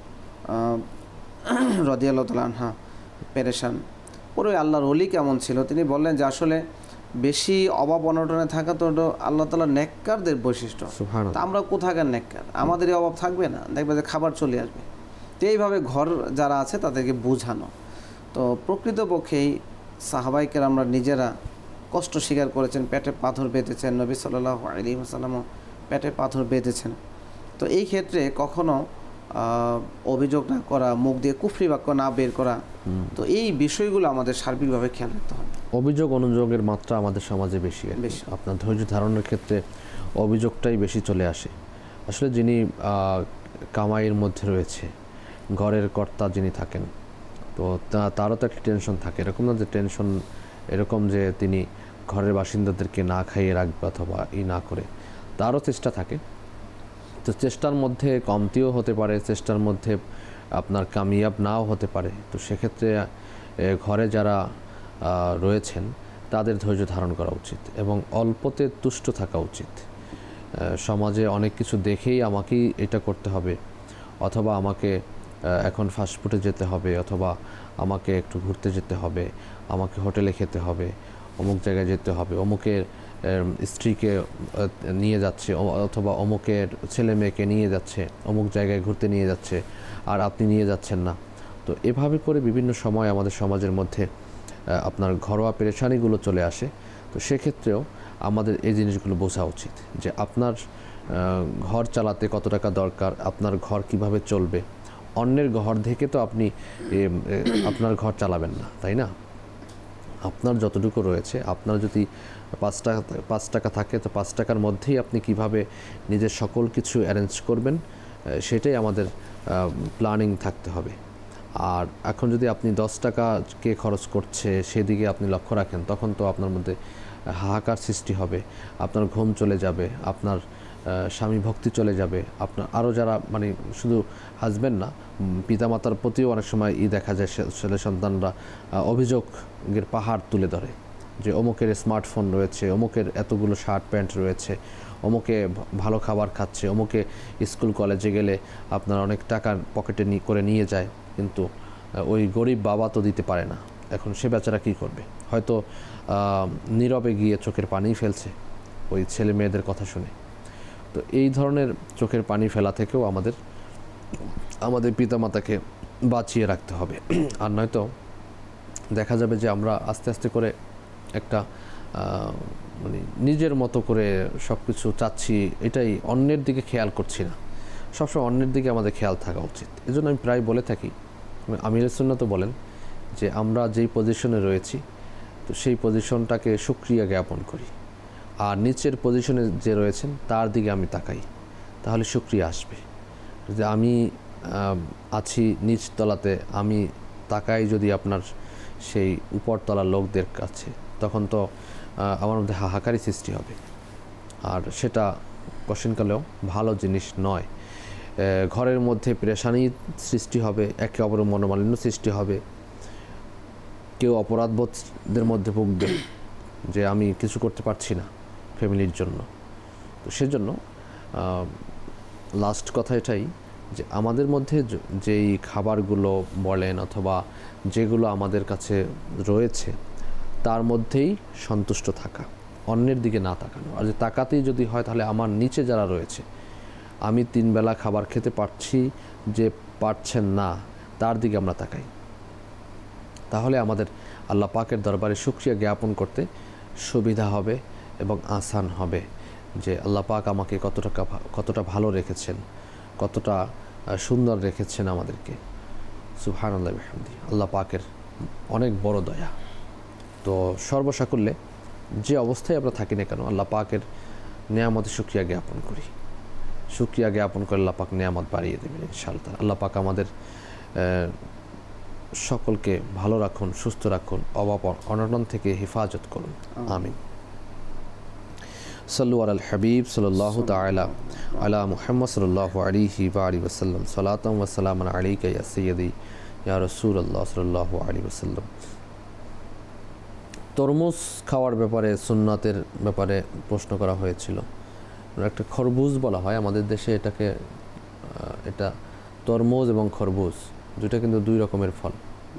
রাদিয়াল্লাহু তাআলা আনহা পেরেশান। পরে আল্লাহর ওলি কেমন ছিল, তিনি বললেন যে আসলে বেশি অভাব অনটনে থাকা তো আল্লাহ তাআলা নেককারদের বৈশিষ্ট্য, তা আমরা কোথাকার নেককার, আমাদেরই অভাব থাকবে না, দেখবে যে খাবার চলে আসবে। তো এইভাবে ঘর যারা আছে তাদেরকে বোঝানো। তো প্রকৃতপক্ষেই সাহাবাই কেরামরা নিজেরা কষ্ট স্বীকার করেছেন, পেটে পাথর বেঁধেছেন, নবী সাল্লাল্লাহু আলাইহি ওয়াসাল্লামও পেটে পাথর বেঁধেছেন। তো এই ক্ষেত্রে কখনো অভিযোগ না করা, মুখ দিয়ে কুফরি বাক্য না বের করা, তো এই বিষয়গুলো আমাদের সার্বিকভাবে খেয়াল রাখতে হবে। অভিযোগ অনুযোগের মাত্রা আমাদের সমাজে বেশি। আপনার ধৈর্য ধারণের ক্ষেত্রে অভিযোগটাই বেশি চলে আসে। আসলে যিনি কামাইয়ের মধ্যে রয়েছে, ঘরের কর্তা যিনি থাকেন, তো তারও তো একটা টেনশন থাকে। এরকম না যে টেনশন এরকম যে তিনি ঘরের বাসিন্দাদেরকে না খাইয়ে রাখবে অথবা না করে, তারও চেষ্টা থাকে। তো চেষ্টার মধ্যে কমতিও হতে পারে, চেষ্টার মধ্যে আপনার কামিয়াব নাও হতে পারে। তো সেক্ষেত্রে ঘরে যারা রয়েছেন তাদের ধৈর্য ধারণ করা উচিত এবং অল্পতে তুষ্ট থাকা উচিত। সমাজে অনেক কিছু দেখেই আমাকেই এটা করতে হবে, অথবা আমাকে এখন ফাস্টফুডে যেতে হবে, অথবা আমাকে একটু ঘুরতে যেতে হবে, আমাকে হোটেলে খেতে হবে, অমুক জায়গায় যেতে হবে, অমুকের স্ত্রীকে নিয়ে যাচ্ছে, অথবা অমুকের ছেলে মেয়েকে নিয়ে যাচ্ছে, অমুক জায়গায় ঘুরতে নিয়ে যাচ্ছে, আর আপনি নিয়ে যাচ্ছেন না। তো এভাবে করে বিভিন্ন সময় আমাদের সমাজের মধ্যে আপনার ঘরোয়া পেরেশানিগুলো চলে আসে। তো সেক্ষেত্রেও আমাদের এই জিনিসগুলো বোঝা উচিত যে আপনার ঘর চালাতে কত টাকা দরকার, আপনার ঘর কিভাবে চলবে। অন্যের ঘর থেকে তো আপনি আপনার ঘর চালাবেন না, তাই না? আপনার যতটুকু রয়েছে, আপনার যদি 5 টাকা থাকে, তো 5 টাকার মধ্যেই আপনি কিভাবে নিজের সকল কিছু অ্যারেঞ্জ করবেন, সেটাই আমাদের প্ল্যানিং থাকতে হবে। আর এখন যদি আপনি 10 টাকা কে খরচ করছে সেদিকে আপনি লক্ষ্য রাখেন, তখন তো আপনার মধ্যে হাহাকার সৃষ্টি হবে, আপনার ঘুম চলে যাবে, আপনার স্বামী ভক্তি চলে যাবে, আপনার আরও যারা মানে শুধু হাজব্যান্ড না, পিতামাতার প্রতিও অনেক সময় দেখা যায় ছেলে সন্তানরা অভিযোগের পাহাড় তুলে ধরে যে অমুকের স্মার্টফোন রয়েছে, অমুকের এতগুলো শার্ট প্যান্ট রয়েছে, অমুকে ভালো খাবার খাচ্ছে, অমুকে স্কুল কলেজে গেলে আপনার অনেক টাকা পকেটে করে নিয়ে যায়, কিন্তু ওই গরিব বাবা তো দিতে পারে না। এখন সে বেচারা কী করবে? হয়তো নীরবে গিয়ে চোখের পানি ফেলছে ওই ছেলে মেয়েদের কথা শুনে। তো এই ধরনের চোখের পানি ফেলা থেকেও আমাদের পিতামাতাকে বাঁচিয়ে রাখতে হবে। আর নয়তো দেখা যাবে যে আমরা আস্তে আস্তে করে একটা মানে নিজের মতো করে সব কিছু চাচ্ছি, এটাই অন্যের দিকে খেয়াল করছি না। সবসময় অন্যের দিকে আমাদের খেয়াল থাকা উচিত। এজন্য আমি প্রায় বলে থাকি, আমির সুন্নাত বলেন যে আমরা যেই পজিশনে রয়েছি তো সেই পজিশনটাকে শুকরিয়া জ্ঞাপন করি, আর নিচের পজিশনে যে রয়েছেন তার দিকে আমি তাকাই, তাহলে শুকরিয়া আসবে। যদি আমি আছি নিচ তলাতে, আমি তাকাই যদি আপনার সেই উপরতলার লোকদের কাছে, তখন তো আমার মধ্যে হাহাকারই সৃষ্টি হবে, আর সেটা কশিনকালেও ভালো জিনিস নয়। ঘরের মধ্যে পেরেশানি সৃষ্টি হবে, একে অপরের মনোমালিন্য সৃষ্টি হবে, কেউ অপরাধবোধের মধ্যে ভুগবে যে আমি কিছু করতে পারছি না ফ্যামিলির জন্য। তো সেজন্য লাস্ট কথা এটাই যে আমাদের মধ্যে যেই খাবারগুলো বলেন অথবা যেগুলো আমাদের কাছে রয়েছে তার মধ্যেই সন্তুষ্ট থাকা, অন্যের দিকে না তাকানো। আর যে তাকাতেই যদি হয় তাহলে আমার নিচে যারা রয়েছে, আমি 3 বেলা খাবার খেতে পারছি, যে পারছেন না তার দিকে আমরা তাকাই, তাহলে আমাদের আল্লাহ পাকের দরবারে শুকরিয়া জ্ঞাপন করতে সুবিধা হবে এবং আসান হবে যে আল্লাহ পাক আমাকে কতটা ভালো রেখেছেন, কতটা সুন্দর রেখেছেন আমাদেরকে। সুবহানাল্লাহি ওয়া বিহামদিহি, আল্লাহ পাকের অনেক বড় দয়া। তো সর্বসাকুল্যে যে অবস্থায় আমরা থাকি না কেন আল্লাহ পাকের নেয়ামতে শুকরিয়া জ্ঞাপন করি। শুকরিয়া জ্ঞাপন করে আল্লাহ পাক নেয়ামত বাড়িয়ে দেবেন ইনশাআল্লাহ। আল্লাহ পাক আমাদের সকলকে ভালো রাখুন, সুস্থ রাখুন, অভাব অনটন থেকে হেফাজত করুন, আমিন। সাল্লু আলাল হাবিব সাল্লাল্লাহু তাআলা আলা মুহাম্মদ সাল্লাল্লাহু আলাইহি ওয়া আলিহি ওয়াসাল্লাম। সালাতাম ওয়া সালামান আলাইকা ইয়া সাইয়্যিদি ইয়া রাসূলুল্লাহ সাল্লাল্লাহু আলাইহি ওয়াসাল্লাম। তরমুজ খাওয়ার ব্যাপারে, সুন্নাতের ব্যাপারে প্রশ্ন করা হয়েছিল। একটা খরবুজ বলা হয় আমাদের দেশে এটাকে, এটা তরমুজ এবং খরবুজ দুইটা কিন্তু 2 রকমের ফল।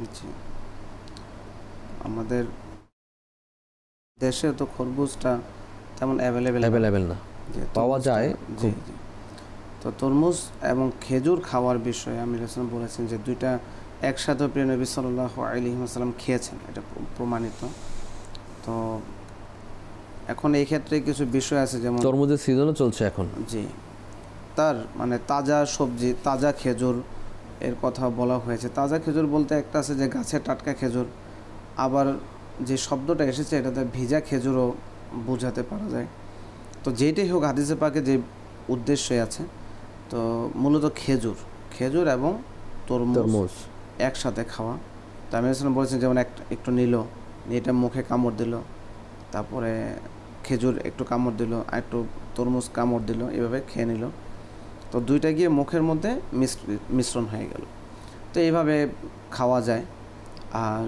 আমাদের দেশে তো খরবুজটা তেমন অ্যাভেলেবেল না, পাওয়া যায়। তো তরমুজ এবং খেজুর খাওয়ার বিষয়ে আমির হাসান বলেছেন যে দুইটা একসাথে প্রিয় নবী সাল্লাল্লাহু আলাইহি ওয়াসাল্লাম খেয়েছেন, এটা প্রমাণিত। তো এখন এই ক্ষেত্রে কিছু বিষয় আছে, যেমন তরমুজের সিজনও চলছে এখন। জি, তার মানে তাজা সবজি, তাজা খেজুর এর কথা বলা হয়েছে। তাজা খেজুর বলতে একটা আছে যে গাছের টাটকা খেজুর, আবার যে শব্দটা এসেছে এটাতে ভিজা খেজুরও বোঝাতে পারা যায়। তো যেটাই হোক হাদিসে পাকে যে উদ্দেশ্যে আছে, তো মূলত খেজুর এবং তরমুজ একসাথে খাওয়া। তো আমি বলেছেন যেমন একটু নিল, এটা মুখে কামড় দিল, তারপরে খেজুর একটু কামড় দিল, আর একটু তরমুজ কামড় দিল, এভাবে খেয়ে নিল। তো দুইটা গিয়ে মুখের মধ্যে মিশ্রণ হয়ে গেল। তো এইভাবে খাওয়া যায়। আর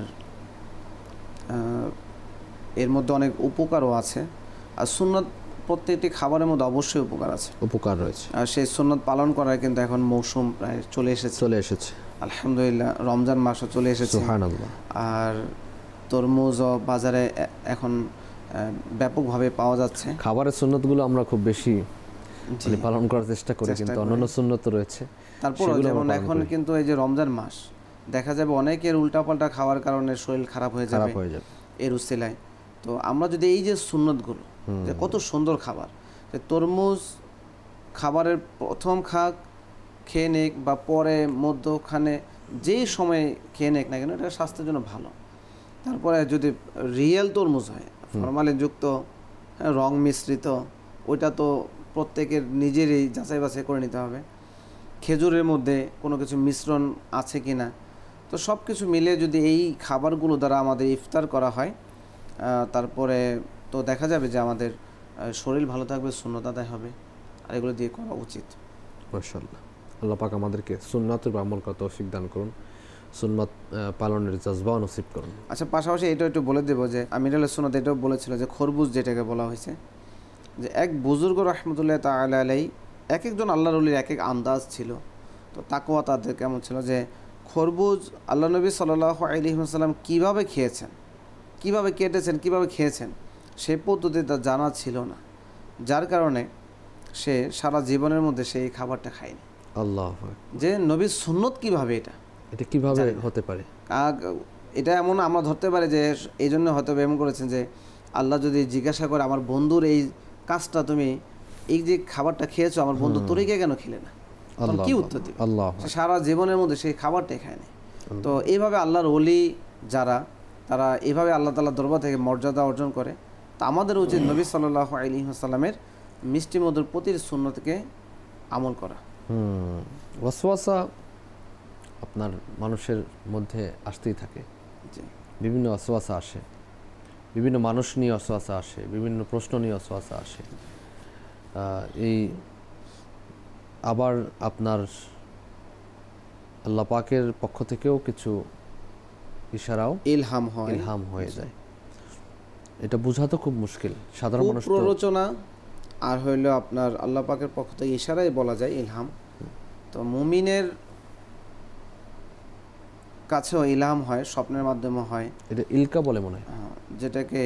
এর মধ্যে অনেক উপকারও আছে। আর সুন্নত, প্রত্যেকটি খাবারের মধ্যে অবশ্যই উপকার রয়েছে। আর সেই সুন্নত পালন করার কিন্তু এখন মৌসুম প্রায় চলে এসেছে। আলহামদুলিল্লাহ, রমজান মাসও চলে এসেছে। সুবহানাল্লাহ। আর তরমুজও বাজারে এখন ব্যাপকভাবে পাওয়া যাচ্ছে। খাবারের সুন্নতগুলো আমরা খুব বেশি পালন করার চেষ্টা করি, কিন্তু অন্যান্য সুন্নত রয়েছে। তারপরে যেমন এখন কিন্তু এই যে রমজান মাস, দেখা যাবে অনেকের উল্টাপাল্টা খাওয়ার কারণে শরীর খারাপ হয়ে যাবে এর উসিলায়। তো আমরা যদি এই যে সুন্নতগুলো, যে কত সুন্দর খাবার, যে তরমুজ খাবারের প্রথম খেয়ে নেক বা পরে মধ্যখানে যেই সময় খেয়ে নেক না কেন, এটা স্বাস্থ্যের জন্য ভালো। তারপরে যদি রিয়েল তরমুজ হয়, ফরমালিনযুক্ত, রং মিশ্রিত, ওইটা তো প্রত্যেকের নিজেরই যাচাই বাছাই করে নিতে হবে। খেজুরের মধ্যে কোনো কিছু মিশ্রণ আছে কি না, তো সব কিছু মিলে যদি এই খাবারগুলো দ্বারা আমাদের ইফতার করা হয়, তারপরে তো দেখা যাবে যে আমাদের শরীর ভালো থাকবে, সুন্নত আদায় হবে, আর এগুলো দিয়ে করা উচিত। মাশাআল্লাহ, আল্লাহ পাক আমাদেরকে সুন্নাতের আমল করার তৌফিক দান করুন, সুন্নাত পালনের জজবা নসিব করুন। আচ্ছা, পাশাপাশি এটাও একটু বলে দেবো যে আমির আল সুন্নাত এটাও বলেছিল যে খরবুজ যেটাকে বলা হয়েছে, যে এক বুজুর্গ রহমতুল্লাহ তাআলা আলাইহি, এক একজন আল্লাহর ওলির এক এক আন্দাজ ছিল, তো তাকওয়া তাদের কেমন ছিল, যে খরবুজ আল্লাহ নবী সাল্লাল্লাহু আলাইহি ওয়াসাল্লাম কীভাবে খেয়েছেন, কীভাবে কেটেছেন, কীভাবে খেয়েছেন, সেই পদ্ধতি তার জানা ছিল না, যার কারণে সে সারা জীবনের মধ্যে সেই খাবারটা খায়নি। আল্লাহ, যে নবীর সুন্নত কীভাবে এটা কিভাবে হতে পারে, এটা এমন আমরা ধরতে পারি যে এই জন্য হয়তো এমন করেছেন যে আল্লাহ যদি জিজ্ঞাসা করে আমার বন্ধুর এই কাজটা, তুমি এই যে খাবারটা খেয়েছো আমার বন্ধু তরিকে কেন খেলে না, কি উত্তর দিবে? আল্লাহ, সারা জীবনের মধ্যে সেই খাবারটাই খায়নি। তো এইভাবে আল্লাহর ওলি যারা, তারা এইভাবে আল্লাহ তাআলার দরবার থেকে মর্যাদা অর্জন করে। তা আমাদের উচিত নবী সাল্লাল্লাহু আলাইহি ওয়াসাল্লামের মিষ্টি মধুর প্রতির সুন্নতকে আমল করা। ওয়াসওয়াসা আপনার মানুষের মধ্যে আসতেই থাকে, বিভিন্ন ওয়াসওয়াসা আসে, বিভিন্ন মানুষ নিয়ে ওয়াসওয়াসা আসে, বিভিন্ন প্রশ্ন নিয়ে ওয়াসওয়াসা আসে। এই আবার আপনার আল্লাহ পাকের পক্ষ থেকেও কিছু ইশারাও ইলহাম হয়ে যায়। এটা বোঝা তো খুব মুশকিল, সাধারণ মানুষ প্ররোচনা আর হইল আপনার আল্লাহ পাকের পক্ষ থেকে ইশারাই বলা যায় ইলহাম। তো মুমিনের কাছেও ইলহাম হয়, স্বপ্নের মাধ্যমে হয়, এটা ইলকা বলে মনে হয়, যেটাকে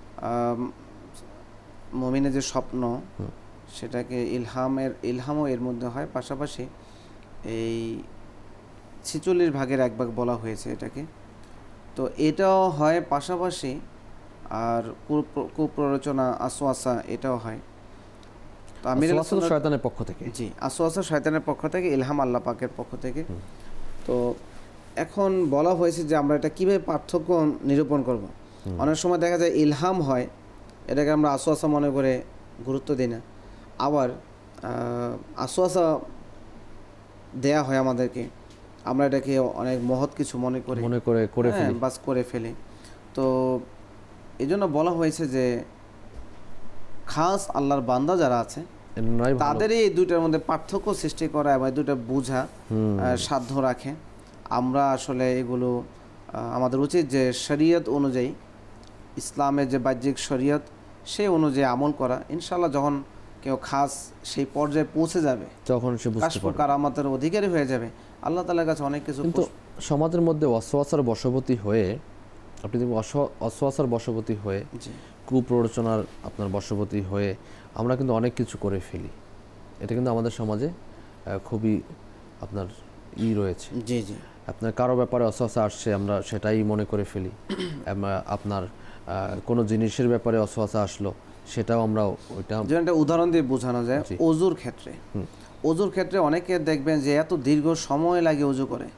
মুমিনের যে স্বপ্ন সেটাকে ইলহামও এর মধ্যে হয়। পাশাপাশি এই 46 ভাগের 1 ভাগ বলা হয়েছে এটাকে, তো এটাও হয় পাশাপাশি। আর কুপ্ররোচনা আসওয়াসা এটাও হয়। তো আমির শয়তানের পক্ষ থেকে, জি, আসওয়াসা শয়তানের পক্ষ থেকে, ইলহাম আল্লাহ পাকের পক্ষ থেকে। তো এখন বলা হয়েছে যে আমরা এটা কীভাবে পার্থক্য নিরূপণ করব। অনেক সময় দেখা যায় ইলহাম হয়, এটাকে আমরা আসওয়াসা মনে করে গুরুত্ব দিই না, আবার আসওয়াসা দেয়া হয় আমাদেরকে, আমরা এটাকে অনেক মহৎ কিছু মনে করে ফেলি। তো এই জন্য বলা হয়েছে যে খাস আল্লাহর বান্দা যারা আছে তাদের এই দুইটার মধ্যে পার্থক্য সৃষ্টি করা এবং দুইটা বোঝা সাধ্য রাখে। আমরা আসলে এগুলো আমাদের উচিত যে শরীয়ত অনুযায়ী, ইসলামের যে বাহ্যিক শরীয়ত সেই অনুযায়ী আমল করা। ইনশাআল্লাহ যখন কেউ খাস সেই পর্যায়ে পৌঁছে যাবে, তখন সে বুঝতে পারবে, কারামাতের অধিকারী হয়ে যাবে। আল্লাহ তাআলার কাছে অনেক কিছু। কিন্তু সমাজের মধ্যে ওয়াসওয়াসার বশবর্তী হয়ে, আপনি দেখবেন ওয়াসওয়াসার বশবর্তী হয়ে, কুপ্ররোচনার আপনার বশবর্তী হয়ে আমরা কিন্তু অনেক কিছু করে ফেলি। এটা কিন্তু আমাদের সমাজে খুবই আপনার রয়েছে। জি জি, আপনার কারো ব্যাপারে ওয়াসওয়াসা আসছে, আমরা সেটাই মনে করে ফেলি। আপনার কোনো জিনিসের ব্যাপারে ওয়াসওয়াসা আসলো, সেটাও আমরা ওইটা, যেটা উদাহরণ দিয়ে বোঝানো যায় ওযুর ক্ষেত্রে। ওযুর ক্ষেত্রে অনেকে দেখবেন যে এত দীর্ঘ সময় লাগে ওযু করে,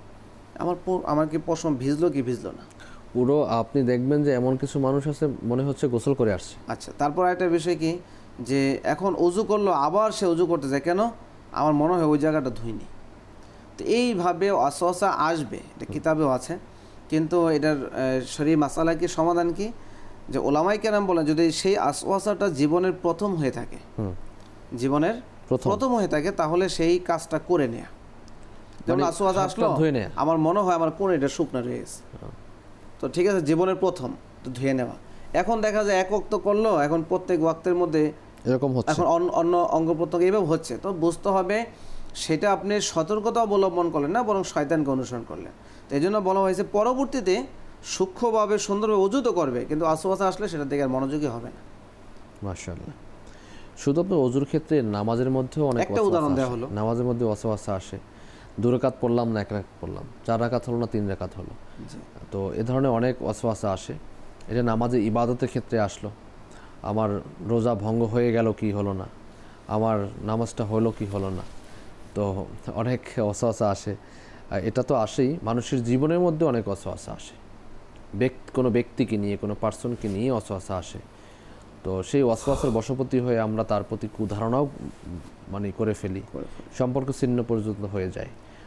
আমার কি পশম ভিজলো কি ভিজলো না, পুরো আপনি দেখবেন যে এমন কিছু মানুষ আছে মনে হচ্ছে গোসল করে আসছে। আচ্ছা, তারপর একটা বিষয় কি, যে এখন ওযু করলো আবার সে ওযু করতে যায়, কেন? আমার মনে হয় ওই জায়গাটা ধুইনি। তো এইভাবে ওয়াসওয়াসা আসবে, এটা কিতাবেও আছে। কিন্তু এটার শরীয়ী মাসালা কি, সমাধান কি, যে ওলামায়ে কেরাম বলেন যদি সেই ওয়াসওয়াসাটা জীবনের প্রথম হয়ে থাকে, জীবনের প্রথম হয়ে থাকে, তাহলে সেই কাজটা করে নেয়া। যেমন ওয়াসওয়াসা আসলো, আমার মনে হয় আমার কোন এটা শুকনা রয়ে গেছে, তো ঠিক আছে, জীবনের প্রথম তো ধুয়ে নেওয়া। এখন দেখা যায় এক ওয়াক্ত করলো, এখন প্রত্যেক ওয়াক্তের মধ্যে এরকম হচ্ছে, এখন অন্য অঙ্গ প্রত্যঙ্গ এইভাবে হচ্ছে। তো বুঝতে হবে সেটা আপনি সতর্কতা অবলম্বন করলেন না, বরং শয়তানকে অনুসরণ করলেন। তো এই জন্য বলা হয়েছে পরবর্তীতে সূক্ষ্মভাবে সুন্দরভাবে ওযু তো করবে, কিন্তু ওয়াসওয়াসা আসলে সেটা দিকে আর মনোযোগী হবে না। মাশাআল্লাহ। শুধু আপনার ওযুর ক্ষেত্রে নামাজের মধ্যেও অনেক একটা উদাহরণ দেওয়া হলো, নামাজের মধ্যে ওয়াসওয়াসা আসে। 2 রাকাত পড়লাম না 1 রাকাত পড়লাম, 4 রাকাত হলো না 3 রাকাত হলো, তো এ ধরনের অনেক ওয়াসওয়াসা আসে। এটা নামাজে ইবাদতের ক্ষেত্রে আসলো, আমার রোজা ভঙ্গ হয়ে গেল কি হলো না, আমার নামাজটা হলো কি হলো না, তো অনেক ওয়াসওয়াসা আসে। এটা তো আসেই, মানুষের জীবনের মধ্যে অনেক ওয়াসওয়াসা আসে, কোনো ব্যক্তিকে নিয়ে, কোনো পার্সনকে নিয়ে ওয়াসওয়াসা আসে। তো সেই ওয়াসওয়াসার বশবর্তী হয়ে আমরা তার প্রতি কুধারণাও করে ফেলি, সম্পর্ক ছিন্ন পর্যন্ত হয়ে যায়।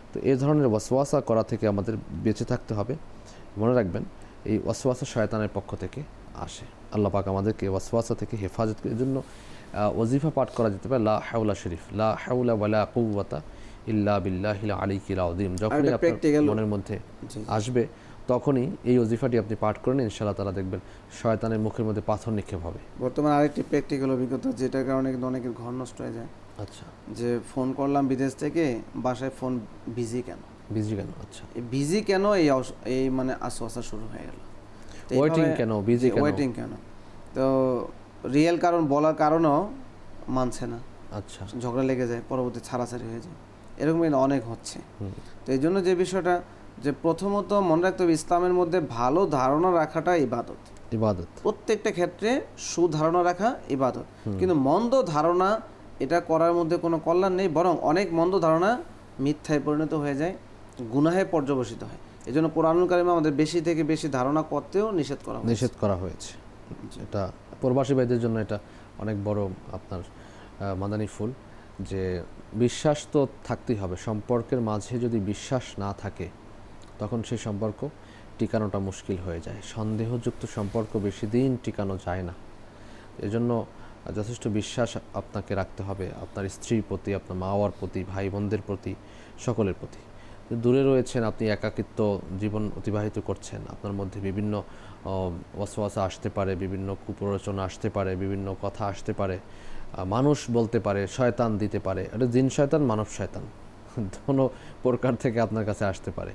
তো এই ধরনের ওয়াসওয়াসা করা থেকে আমাদের বেঁচে থাকতে হবে। মনে রাখবেন এই ওয়াসওয়াসা শয়তানের পক্ষ থেকে আসে। আল্লাহ পাক আমাদেরকে ওয়াসওয়াসা থেকে হেফাজত করে। এর জন্য ওয়াজিফা পাঠ করা যেতে পারে লা হাওলা শরীফ, লা হাওলা ওয়ালা কুওয়াতা ইল্লা বিল্লাহিল আলিয়্যিল আযীম। যখনই আপনার মনের মধ্যে আসবে তখনই এই ওজিফাটি আপনি পাঠ করেন, ইনশাআল্লাহ তাআলা দেখবেন শয়তানের মুখের মধ্যে পাথর নিক্ষেপ হবে। বর্তমানে আরেকটি প্র্যাকটিক্যাল অভিজ্ঞতা যেটার কারণে কিন্তু অনেকের ঘর নষ্ট হয়ে যায়। আচ্ছা, যে ফোন করলাম বিদেশ থেকে, বাসায় ফোন বিজি কেন? বিজি কেন? আচ্ছা, এই বিজি কেন এই মানে আসওয়াসা শুরু হয়ে গেল। ওয়েটিং কেন, বিজি কেন, ওয়েটিং কেন? তো রিয়েল কারণ বলার কারণও মানছে না। আচ্ছা, ঝগড়া লেগে যায়, পরবর্তী ছাড়াছাড়ি হয়ে যায়, এরকম অনেক হচ্ছে। তো এই জন্য যে বিষয়টা যে প্রথমত মনে রাখতে হবে, ইসলামের মধ্যে ভালো ধারণা রাখাটা ইবাদত। ইবাদত প্রত্যেকটা ক্ষেত্রে সুধারণা রাখা ইবাদত। কিন্তু মন্দ ধারণা এটা করার মধ্যে কোনো কল্যাণ নেই, বরং অনেক মন্দ ধারণা মিথ্যায় পরিণত হয়ে যায়, গুনাহে পর্যবসিত হয়। এই জন্য কোরআনুল কারিমে আমাদের বেশি থেকে বেশি ধারণা করতেও নিষেধ করা হয়েছে। এটা প্রবাসী ভাইদের জন্য এটা অনেক বড় আপনার মাদানী ফুল, যে বিশ্বাস তো থাকতেই হবে। সম্পর্কের মাঝে যদি বিশ্বাস না থাকে তখন সেই সম্পর্ক টিকানোটা মুশকিল হয়ে যায়। সন্দেহযুক্ত সম্পর্ক বেশি দিন টিকানো যায় না। এজন্য যথেষ্ট বিশ্বাস আপনাকে রাখতে হবে আপনার স্ত্রীর প্রতি, আপনার মা বাবার প্রতি, ভাই বোনদের প্রতি, সকলের প্রতি। দূরে রয়েছেন, আপনি একাকিত্ব জীবন অতিবাহিত করছেন, আপনার মধ্যে বিভিন্ন ওয়াসওয়াসা আসতে পারে, বিভিন্ন কুপ্ররোচনা আসতে পারে, বিভিন্ন কথা আসতে পারে, মানুষ বলতে পারে, শয়তান দিতে পারে। এটা জিন শয়তান, মানব শয়তান, দোনো প্রকার থেকে আপনার কাছে আসতে পারে।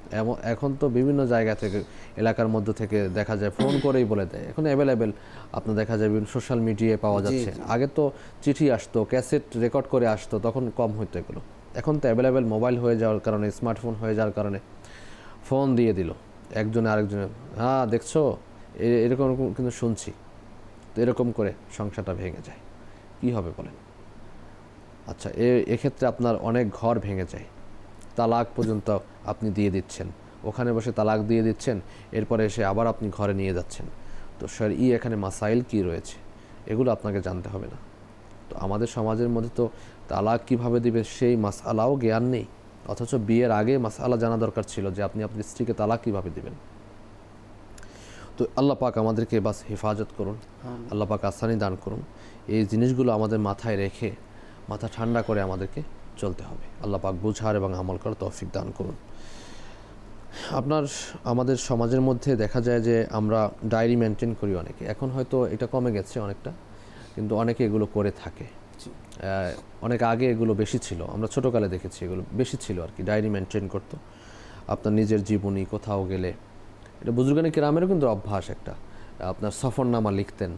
এখন তো বিভিন্ন জায়গা থেকে, এলাকার মধ্যে থেকে দেখা যায় ফোন করেই বলে দেয়। এখন অ্যাভেলেবেল আপনার দেখা যায় বিভিন্ন সোশ্যাল মিডিয়ায় পাওয়া যাচ্ছে। আগে তো চিঠি আসতো, ক্যাসেট রেকর্ড করে আসতো, তখন কম হতো এগুলো। এখন তো অ্যাভেলেবেল মোবাইল হয়ে যাওয়ার কারণে, স্মার্টফোন হয়ে যাওয়ার কারণে ফোন দিয়ে দিল একজনে আরেকজনে, হ্যাঁ দেখছো, এরকম কিন্তু শুনছি। তো এরকম করে সংসারটা ভেঙে যায়। কি হবে বলেন? আচ্ছা, এক্ষেত্রে আপনার অনেক ঘর ভেঙে যায়। তালাক পর্যন্ত আপনি দিয়ে দিচ্ছেন, ওখানে বসে তালাক দিয়ে দিচ্ছেন, এরপরে এসে আবার আপনি ঘরে নিয়ে যাচ্ছেন। তো এখানে মাসাইল কি রয়েছে এগুলো আপনাকে জানতে হবে না। তো আমাদের সমাজের মধ্যে তো তালাক কিভাবে দিবে সেই মাসআলাও জ্ঞান নেই, অথচ বিয়ের আগে মাসআলা জানা দরকার ছিল যে আপনি আপনার স্ত্রীকে তালাক কিভাবে দিবেন। তো আল্লাহ পাক আমাদেরকে বাস হেফাজত করুন, আল্লাহ পাক আসানি দান করুন। এই জিনিসগুলো আমাদের মাথায় রেখে, মাথা ঠান্ডা করে আমাদেরকে চলতে হবে। আল্লাহ পাক বুঝার এবং আমল করার তৌফিক দান করুন। আমাদের সমাজের মধ্যে দেখা যায় যে আমরা ডায়েরি মেনটেন করি অনেকে, এখন হয়তো এটা কমে গেছে অনেকটা, কিন্তু অনেকে এগুলো করে থাকে। অনেক আগে এগুলো বেশি ছিল, আমরা ছোটোকালে দেখেছি এগুলো বেশি ছিল আর কি। ডায়েরি মেনটেন করতো, আপনার নিজের জীবনী, কোথাও গেলে, এটা বুজুর্গানি কেরামেরও কিন্তু অভ্যাস একটা, আপনার সফরনামা লিখতেন।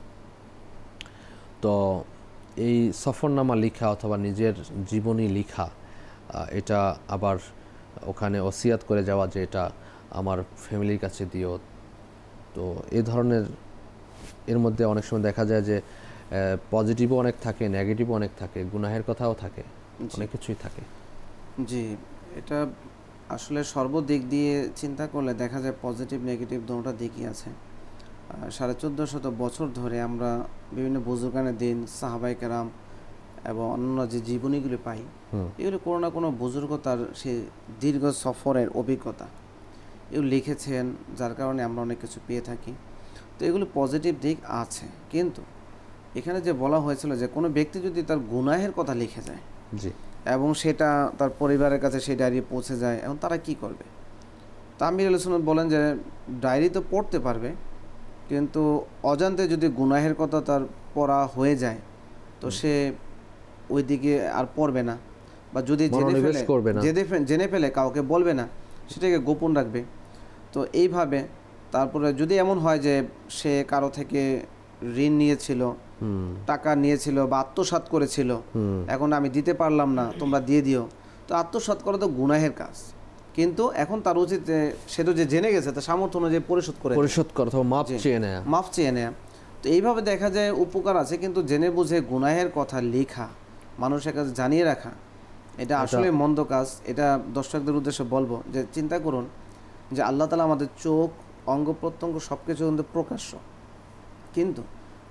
তো এই সফরনামা লেখা অথবা নিজের জীবনী লেখা, এটা আবার ওখানে ওসিয়াত করে যাওয়া যে এটা আমার ফ্যামিলির কাছে দিও। তো এই ধরনের, এর মধ্যে অনেক সময় দেখা যায় যে পজিটিভও অনেক থাকে, নেগেটিভও অনেক থাকে, গুনাহের কথাও থাকে, অনেক কিছুই থাকে। জি, এটা আসলে সর্বদিক দিয়ে চিন্তা করলে দেখা যায় পজিটিভ নেগেটিভ দুটোটা দিকই আছে। 1450 বছর ধরে আমরা বিভিন্ন বুজুর্গানের দিন, সাহাবায়ে কেরাম এবং অন্যান্য যে জীবনীগুলি পাই, এগুলো কোনো না কোনো বুজুর্গ তার সে দীর্ঘ সফরের অভিজ্ঞতা এগুলো লিখেছেন, যার কারণে আমরা অনেক কিছু পেয়ে থাকি। তো এগুলো পজিটিভ দিক আছে, কিন্তু এখানে যে বলা হয়েছিল যে কোনো ব্যক্তি যদি তার গুনাহের কথা লিখে যায় এবং সেটা তার পরিবারের কাছে সেই ডায়েরি পৌঁছে যায়, এখন তারা কি করবে? তা আমির আল সুন্নাত বলেন যে ডায়েরি তো পড়তে পারবে, কিন্তু অজান্তে যদি গুনাহের কথা তার পড়া হয়ে যায় তো সে ওই দিকে আর পড়বে না, বা যদি জেনে ফেলে কাউকে বলবে না, সেটাকে গোপন রাখবে। তো এইভাবে তারপরে যদি এমন হয় যে সে কারো থেকে ঋণ নিয়েছিল, টাকা নিয়েছিল বা আত্মসাৎ করেছিল, এখন আমি দিতে পারলাম না, তোমরা দিয়ে দিও, তো আত্মসাৎ করা তো গুনাহের কাজ। কিন্তু এখন তার উচিত সে তো যে জেনে গেছে তার সামর্থ্য অনুযায়ী পরিশোধ করা, মাফ চেয়ে নেয়া। তো এইভাবে দেখা যায় উপকার আছে, কিন্তু জেনে বুঝে গুনাহের কথা লেখা, মানুষের কাছে জানিয়ে রাখা, এটা আসলে মন্দ কাজ। এটা দর্শকদের উদ্দেশ্যে বলবো যে চিন্তা করুন যে আল্লাহ তাআলা আমাদের চোখ, অঙ্গ প্রত্যঙ্গ সব কিছু কিন্তু প্রকাশ্য, কিন্তু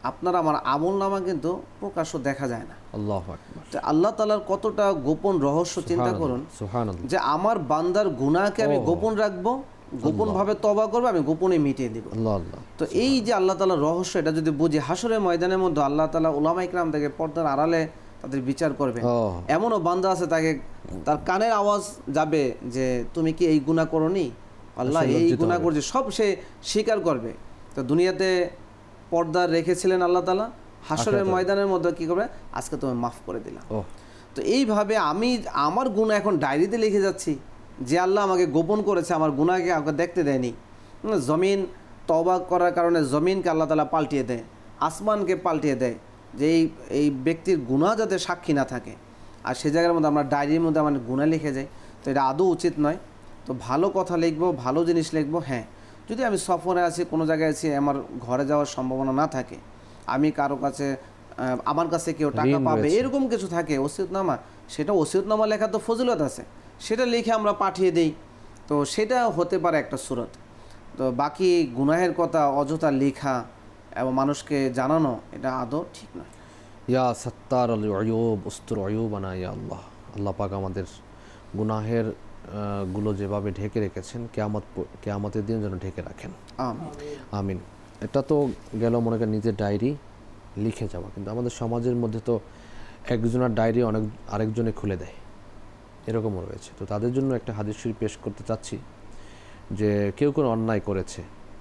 আপনার আমার আমল নামা কিন্তু প্রকাশ্য দেখা যায় না। আল্লাহু আকবার। তো আল্লাহ তাআলার কতটা গোপন রহস্য চিন্তা করুন, সুবহানাল্লাহ, যে আমার বান্দার গুনাহকে আমি গোপন রাখবো, গোপন ভাবে তওবা করবো, আমি গোপনে মিটিয়ে দিব। আল্লাহ আল্লাহ। তো এই যে আল্লাহ তাআলার রহস্য, এটা যদি বুঝি, হাসরের ময়দানের মধ্যে আল্লাহ তাআলা উলামা ইকরাম থেকে পর্দার আড়ালে তাদের বিচার করবে। এমনও বান্দা আছে তাকে তার কানের আওয়াজ যাবে যে তুমি কি এই গুনাহ করোনি, আল্লাহ এই গুনাহ করছে, সব সে স্বীকার করবে। তো দুনিয়াতে পর্দা রেখেছিলেন আল্লাহ তাআলা, হাসরের ময়দানের মধ্যে কি করবে, আজকে তুমি মাফ করে দিলাম। তো এইভাবে আমি আমার গুনাহ এখন ডায়েরিতে লিখে যাচ্ছি, যে আল্লাহ আমাকে গোপন করেছে, আমার গুনাহকে আমাকে দেখতে দেয়নি। জমিন তওবা করার কারণে জমিনকে আল্লাহ তাআলা পাল্টিয়ে দেয়, আসমানকে পাল্টিয়ে দেয়, যে এই ব্যক্তির গুনাহ যাতে সাক্ষী না থাকে। আর সে জায়গার মধ্যে আমরা ডায়েরির মধ্যে আমার গুনাহ লিখে যাই, তো এটা আদৌ উচিত নয়। তো ভালো কথা লিখবো, ভালো জিনিস লিখবো। হ্যাঁ, যদি আমি সফরে আছি, কোনো জায়গায় আছি, আমার ঘরে যাওয়ার সম্ভাবনা না থাকে, আমি কারো কাছে, আমার কাছে কেউ টাকা পাবে, এরকম কিছু থাকে ওসিয়তনামা, সেটা ওসিয়তনামা লেখা তো ফজিলত আছে, সেটা লিখে আমরা পাঠিয়ে দেই, তো সেটা হতে পারে একটা সূরত। তো বাকি গুনাহের কথা অযথা লেখা এবং মানুষকে জানানো, এটা আদৌ ঠিক নয়। ইয়া সাত্তার আল উয়ুব উস্তুর উয়ুবানা ইয়া আল্লাহ। আল্লাহ পাক আমাদের গুনাহের গুলো যেভাবে ঢেকে রেখেছেন, কিয়ামতের দিন যেন ঢেকে রাখেন, আমিন আমিন। এটা তো গেল মনে করেন নিজের ডায়েরি লিখে যাওয়া, কিন্তু আমাদের সমাজের মধ্যে তো একজনের ডায়েরি আরেকজনে খুলে দেয়, এরকমও রয়েছে। তো তাদের জন্য একটা হাদিস শরীফ পেশ করতে চাচ্ছি, যে কেউ কোনো অন্যায় করেছে,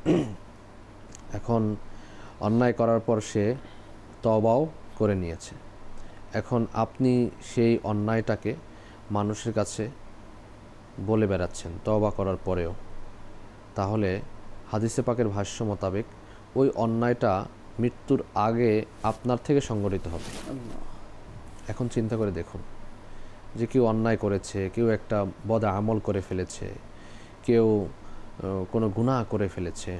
এখন অন্যায় করার পর সে তওবাও করে নিয়েছে, এখন আপনি সেই অন্যায়টাকে মানুষের কাছে বলে বেড়াচ্ছেন তওবা করার পরেও, তাহলে হাদিসে পাকের ভাষ্য মোতাবেক ওই অন্যায়টা মৃত্যুর আগে আপনার থেকে সংগঠিত হবে। এখন চিন্তা করে দেখুন, যে কেউ অন্যায় করেছে, কেউ একটা বদ আমল করে ফেলেছে, কেউ কোনো গুনাহ করে ফেলেছে,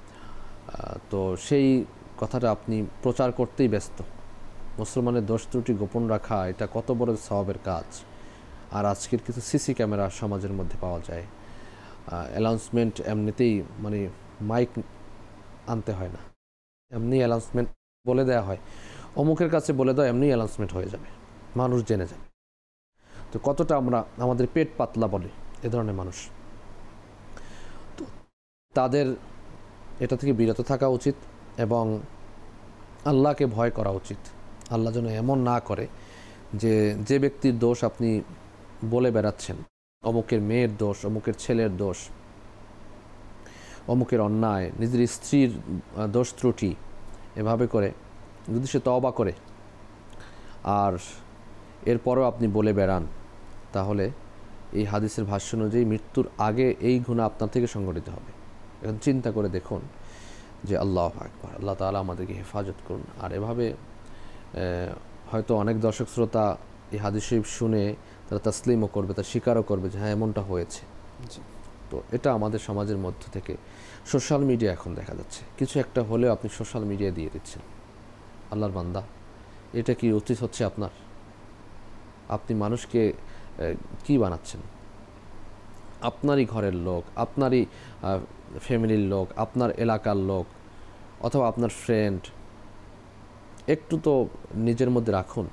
তো সেই কথাটা আপনি প্রচার করতেই ব্যস্ত। মুসলমানের দোষ ত্রুটি গোপন রাখা, এটা কত বড় সওয়াবের কাজ। আর আজকের কিছু সিসি ক্যামেরা সমাজের মধ্যে পাওয়া যায়, অ্যানাউন্সমেন্ট এমনিতেই, মানে মাইক আনতে হয় না, এমনি অ্যানাউন্সমেন্ট বলে দেওয়া হয়, অমুকের কাছে বলে দাও, এমনি অ্যানাউন্সমেন্ট হয়ে যাবে, মানুষ জেনে যাবে। তো কতটা আমরা আমাদের পেট পাতলা বলে এ ধরনের মানুষ। তো তাদের এটা থেকে বিরত থাকা উচিত এবং আল্লাহকে ভয় করা উচিত। আল্লাহ যেন এমন না করে যে ব্যক্তির দোষ আপনি বলে বেড়াচ্ছেন, অমুকের মেয়ের দোষ, অমুকের ছেলের দোষ, অমুকের অন্যায়, নিজের স্ত্রীর দোষ ত্রুটি, এভাবে করে যদি সে তওবা করে আর এরপরও আপনি বলে বেড়ান, তাহলে এই হাদিসের ভাষ্য অনুযায়ী মৃত্যুর আগে এই গুনাহ আপনার থেকে সংগঠিত হবে। এখন চিন্তা করে দেখুন যে আল্লাহু আকবার, আল্লাহ তাআলা আমাদেরকে হেফাজত করুন। আর এভাবে হয়তো অনেক দর্শক শ্রোতা এই হাদিস শরীফ শুনে তারা তাসলিমও করবে, তা স্বীকারও করবে যে হ্যাঁ এমনটা হয়েছে। তো এটা আমাদের সমাজের মধ্য থেকে সোশ্যাল মিডিয়া এখন দেখা যাচ্ছে, কিছু একটা হলেও আপনি সোশ্যাল মিডিয়া দিয়ে দিচ্ছেন। আল্লাহর বান্দা, এটা কি উচিত হচ্ছে আপনার? আপনি মানুষকে কি বানাচ্ছেন? আপনারই ঘরের লোক, আপনারই ফ্যামিলির লোক, আপনার এলাকার লোক, অথবা আপনার ফ্রেন্ড, একটু তো নিজের মধ্যে রাখুন।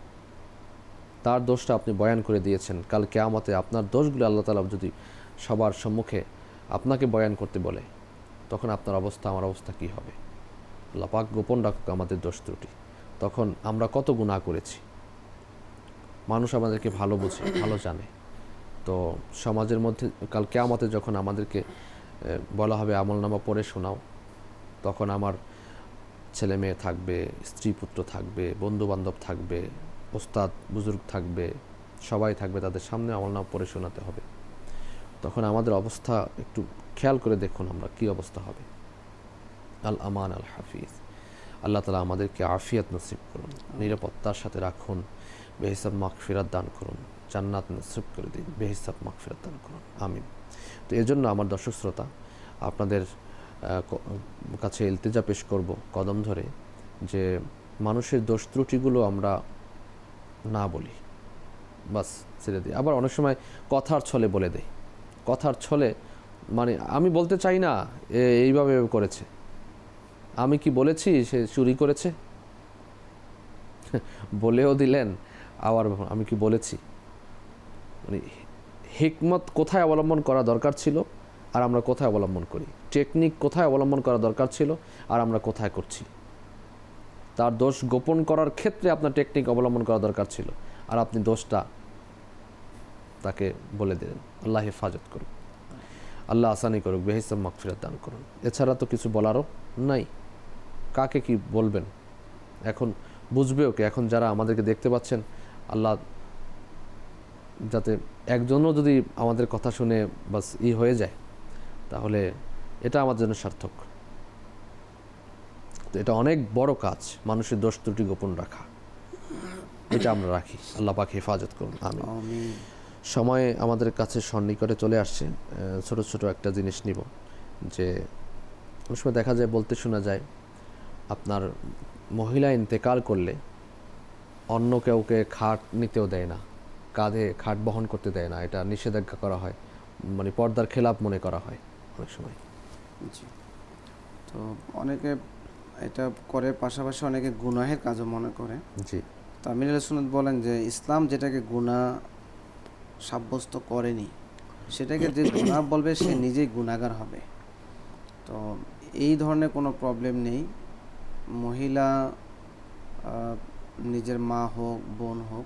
তার দোষটা আপনি বয়ান করে দিয়েছেন, কাল কিয়ামতে আপনার দোষগুলো আল্লাহ তাআলা যদি সবার সম্মুখে আপনাকে বয়ান করতে বলে, তখন আপনার অবস্থা, আমার অবস্থা কি হবে? আল্লাহ পাক গোপন রাখুক আমাদের দোষ ত্রুটি। তখন আমরা কত গুনাহ করেছি, মানুষ আমাদেরকে ভালো বুঝে, ভালো জানে। তো সমাজের মধ্যে কাল কিয়ামতে যখন আমাদেরকে বলা হবে আমলনামা পড়ে শোনাও, তখন আমার ছেলে মেয়ে থাকবে, স্ত্রী পুত্র থাকবে, বন্ধু বান্ধব থাকবে, ওস্তাদ বুজুর্গ থাকবে, সবাই থাকবে, তাদের সামনে আমলনামা পড়ে শোনাতে হবে। তখন আমাদের অবস্থা একটু খেয়াল করে দেখুন আমরা কি অবস্থা হবে। আল আমান আল হাফিজ, আল্লাহ তাআলা আমাদেরকে আফিয়াত নসিব করুন, নিরাপত্তার সাথে রাখুন, বেহিসাব মাগফিরাত দান করুন, জান্নাত নসিব করে দিন, বেহিসাব মাগফিরাত দান করুন, আমিন। তো এজন্য আমার দর্শক শ্রোতা, আপনাদের কাছে ইলতিজা পেশ করব কদম ধরে, যে মানুষের দোষ ত্রুটিগুলো আমরা না বলি, বাস ছেড়ে দিই। আবার অনেক সময় কথার ছলে বলে দেয়, কথার ছলে, মানে আমি বলতে চাই না এইভাবে করেছে, আমি কি বলেছি সে চুরি করেছে? বলেও দিলেন, আবার আমি কি বলেছি? মানে হিকমত কোথায় অবলম্বন করা দরকার ছিল আর আমরা কোথায় অবলম্বন করি, টেকনিক কোথায় অবলম্বন করা দরকার ছিল আর আমরা কোথায় করছি। তার দোষ গোপন করার ক্ষেত্রে আপনার টেকনিক অবলম্বন করা দরকার ছিল, আর আপনি দোষটা তাকে বলে দিলেন। আল্লাহ হেফাজত করুন, আল্লাহ আসানি করুক, বেহিসাব মাগফিরাত দান করুন। এছাড়া তো কিছু বলারও নাই। কাকে কি বলবেন? এখন বুঝবেও কে? এখন যারা আমাদেরকে দেখতে পাচ্ছেন, আল্লাহ যাতে একজনও যদি আমাদের কথা শুনে বাস হয়ে যায়, তাহলে এটা আমার জন্য সার্থক। তো এটা অনেক বড় কাজ, মানুষের দোষ ত্রুটি গোপন রাখা, এটা আমরা রাখি। আল্লাহ পাক হেফাজত করুন, আমিন। সময় আমাদের কাছে সন্নিকটে চলে আসছে। ছোট ছোট একটা জিনিস নিব, যে অনেক সময় দেখা যায়, বলতে শোনা যায়, আপনার মহিলা ইন্তেকাল করলে অন্য কাউকে খাট নিতেও দেয় না, কাঁধে খাট বহন করতে দেয় না, এটা নিষেধাজ্ঞা করা হয়, মানে পর্দার খেলাপ মনে করা হয় অনেক সময়। জি, তো অনেকে এটা করে, পাশাপাশি অনেকে গুনাহের কাজও মনে করে। জি, তো আমির আহলে সুন্নাত বলেন যে ইসলাম যেটাকে গুনাহ সাব্যস্ত করেনি, সেটাকে যে গুনাহ বলবে সে নিজেই গুনাহগার হবে। তো এই ধরনের কোনো প্রবলেম নেই। মহিলা নিজের মা হোক, বোন হোক,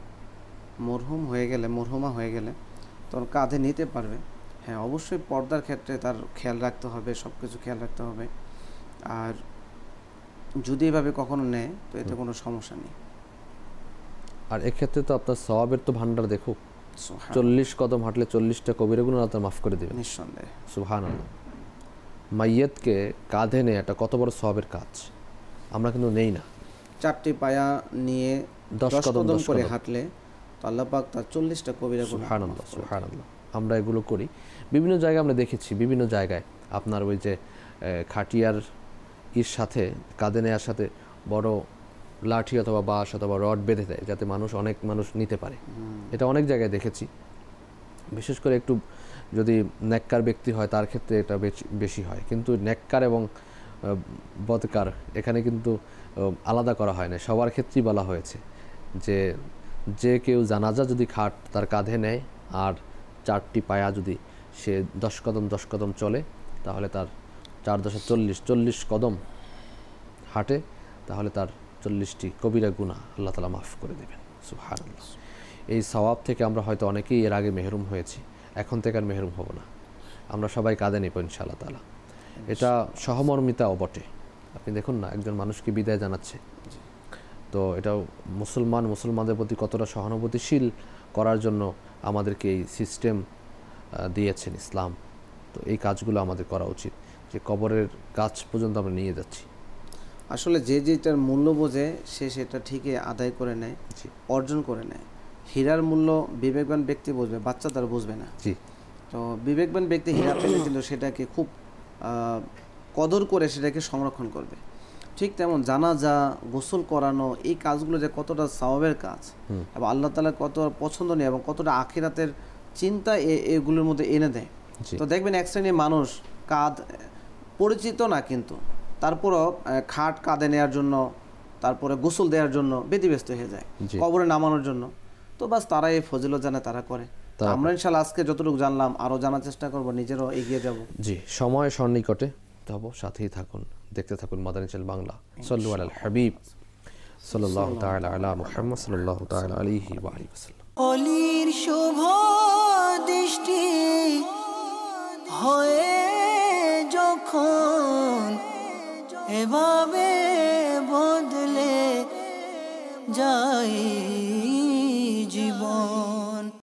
মরহুমা হয়ে গেলে তোর কাঁধে নিতে পারবে। হ্যাঁ, অবশ্যই পর্দার ক্ষেত্রে তার খেয়াল রাখতে হবে, সব কিছু খেয়াল রাখতে হবে। আর যদি এভাবে কখনো নেয় তো এতে কোনো সমস্যা নেই। আর এক্ষেত্রে তো আপনার সওয়াবের তো ভান্ডার দেখুক, 40 কদম হাঁটলে 40টা কবিরা গুনাহ আল্লাহ মাফ করে দেবেন, নিঃসন্দেহে। সুবহানাল্লাহ। মাইয়াতকে কাঁধে নেয় এটা কত বড় সওয়াবের কাজ, আমরা কিন্তু নেই না। 4টি পায়া নিয়ে 10 কদম করে হাঁটলে তো আল্লাহ পাক তার 40টা কবিরা গুনাহ। সুবহানাল্লাহ, সুবহানাল্লাহ। আমরা এগুলো করি বিভিন্ন জায়গায়, আমরা দেখেছি বিভিন্ন জায়গায় আপনার ওই যে খাটিয়ার সাথে কাঁধে নেওয়ার সাথে বড় লাঠি অথবা বাঁশ অথবা রড বেঁধে দেয়, যাতে অনেক মানুষ নিতে পারে। এটা অনেক জায়গায় দেখেছি। বিশেষ করে একটু যদি নেককার ব্যক্তি হয় তার ক্ষেত্রে এটা বেশি হয়, কিন্তু নেককার এবং বদকার এখানে কিন্তু আলাদা করা হয় না, সবার ক্ষেত্রেই বলা হয়েছে যে কেউ জানাজা যদি খাট তার কাঁধে নেয় আর 4টি পায়া যদি সে 10 কদম চলে, তাহলে তার 4 × 40 কদম হাঁটে, তাহলে তার 40টি কবিরা গুনাহ আল্লাহ তাআলা মাফ করে দেবেন। সুবহানাল্লাহ। এই সওয়াব থেকে আমরা হয়তো অনেকেই এর আগে মেহরুম হয়েছি, এখন থেকে আর মেহরুম হব না। আমরা সবাই কাঁধে নিব ইনশাআল্লাহ তাআলা। এটা সহমর্মিতাও বটে। আপনি দেখুন না, একজন মানুষকে বিদায় জানাচ্ছে, তো এটাও মুসলমানদের প্রতি কতটা সহানুভূতিশীল করার জন্য আমাদেরকে এই সিস্টেম দিয়েছেন ইসলাম। তো এই কাজগুলো আমাদের করা উচিত, যে কবরের কাজ পর্যন্ত আমরা নিয়ে যাচ্ছি। আসলে যে যেটার মূল্য বোঝে সে সেটা ঠিকই আদায় করে নেয়, অর্জন করে নেয়। হীরার মূল্য বিবেকবান ব্যক্তি বুঝবে, বাচ্চা তারা বুঝবে না। জি, তো বিবেকবান ব্যক্তি হীরা পেলে কিন্তু সেটাকে খুব কদর করে সেটাকে সংরক্ষণ করবে। ঠিক তেমন জানাজা, গোসল করানো, এই কাজগুলো যে কতটা সওয়াবের কাজ এবং আল্লাহ তাআলা কত পছন্দনীয় এবং কতটা আখিরাতের চিন্তা এগুলোর মধ্যে এনে দেয়। তো দেখবেন এক শ্রেণীর মানুষ কাঁধ পরিচিত না, কিন্তু তারপরও খাট কাঁধে নেওয়ার জন্য, তারপরে গোসল দেওয়ার জন্য ব্যতিব্যস্ত হয়ে যায়, কবরে নামানোর জন্য। তো বাস তারা এই ফজিলত জানে, তারা করে। আমরা ইনশাআল্লাহ আজকে যতটুকু জানলাম আরও জানার চেষ্টা করব, নিজেরও এগিয়ে যাব। জি, সময় সন্নিকটে যাব, সাথেই থাকুন, দেখতে থাকুন মাদানী চ্যানেল বাংলা। সাল্লু আলাল হাবিব সাল্লাল্লাহু তাআলা আলা মুহাম্মদ সাল্লাল্লাহু তাআলা আলাইহি ওয়া আলিহি ওয়াসাল্লাম। অলির শুভ দৃষ্টি হয়ে যখন এভাবে বদলে যায়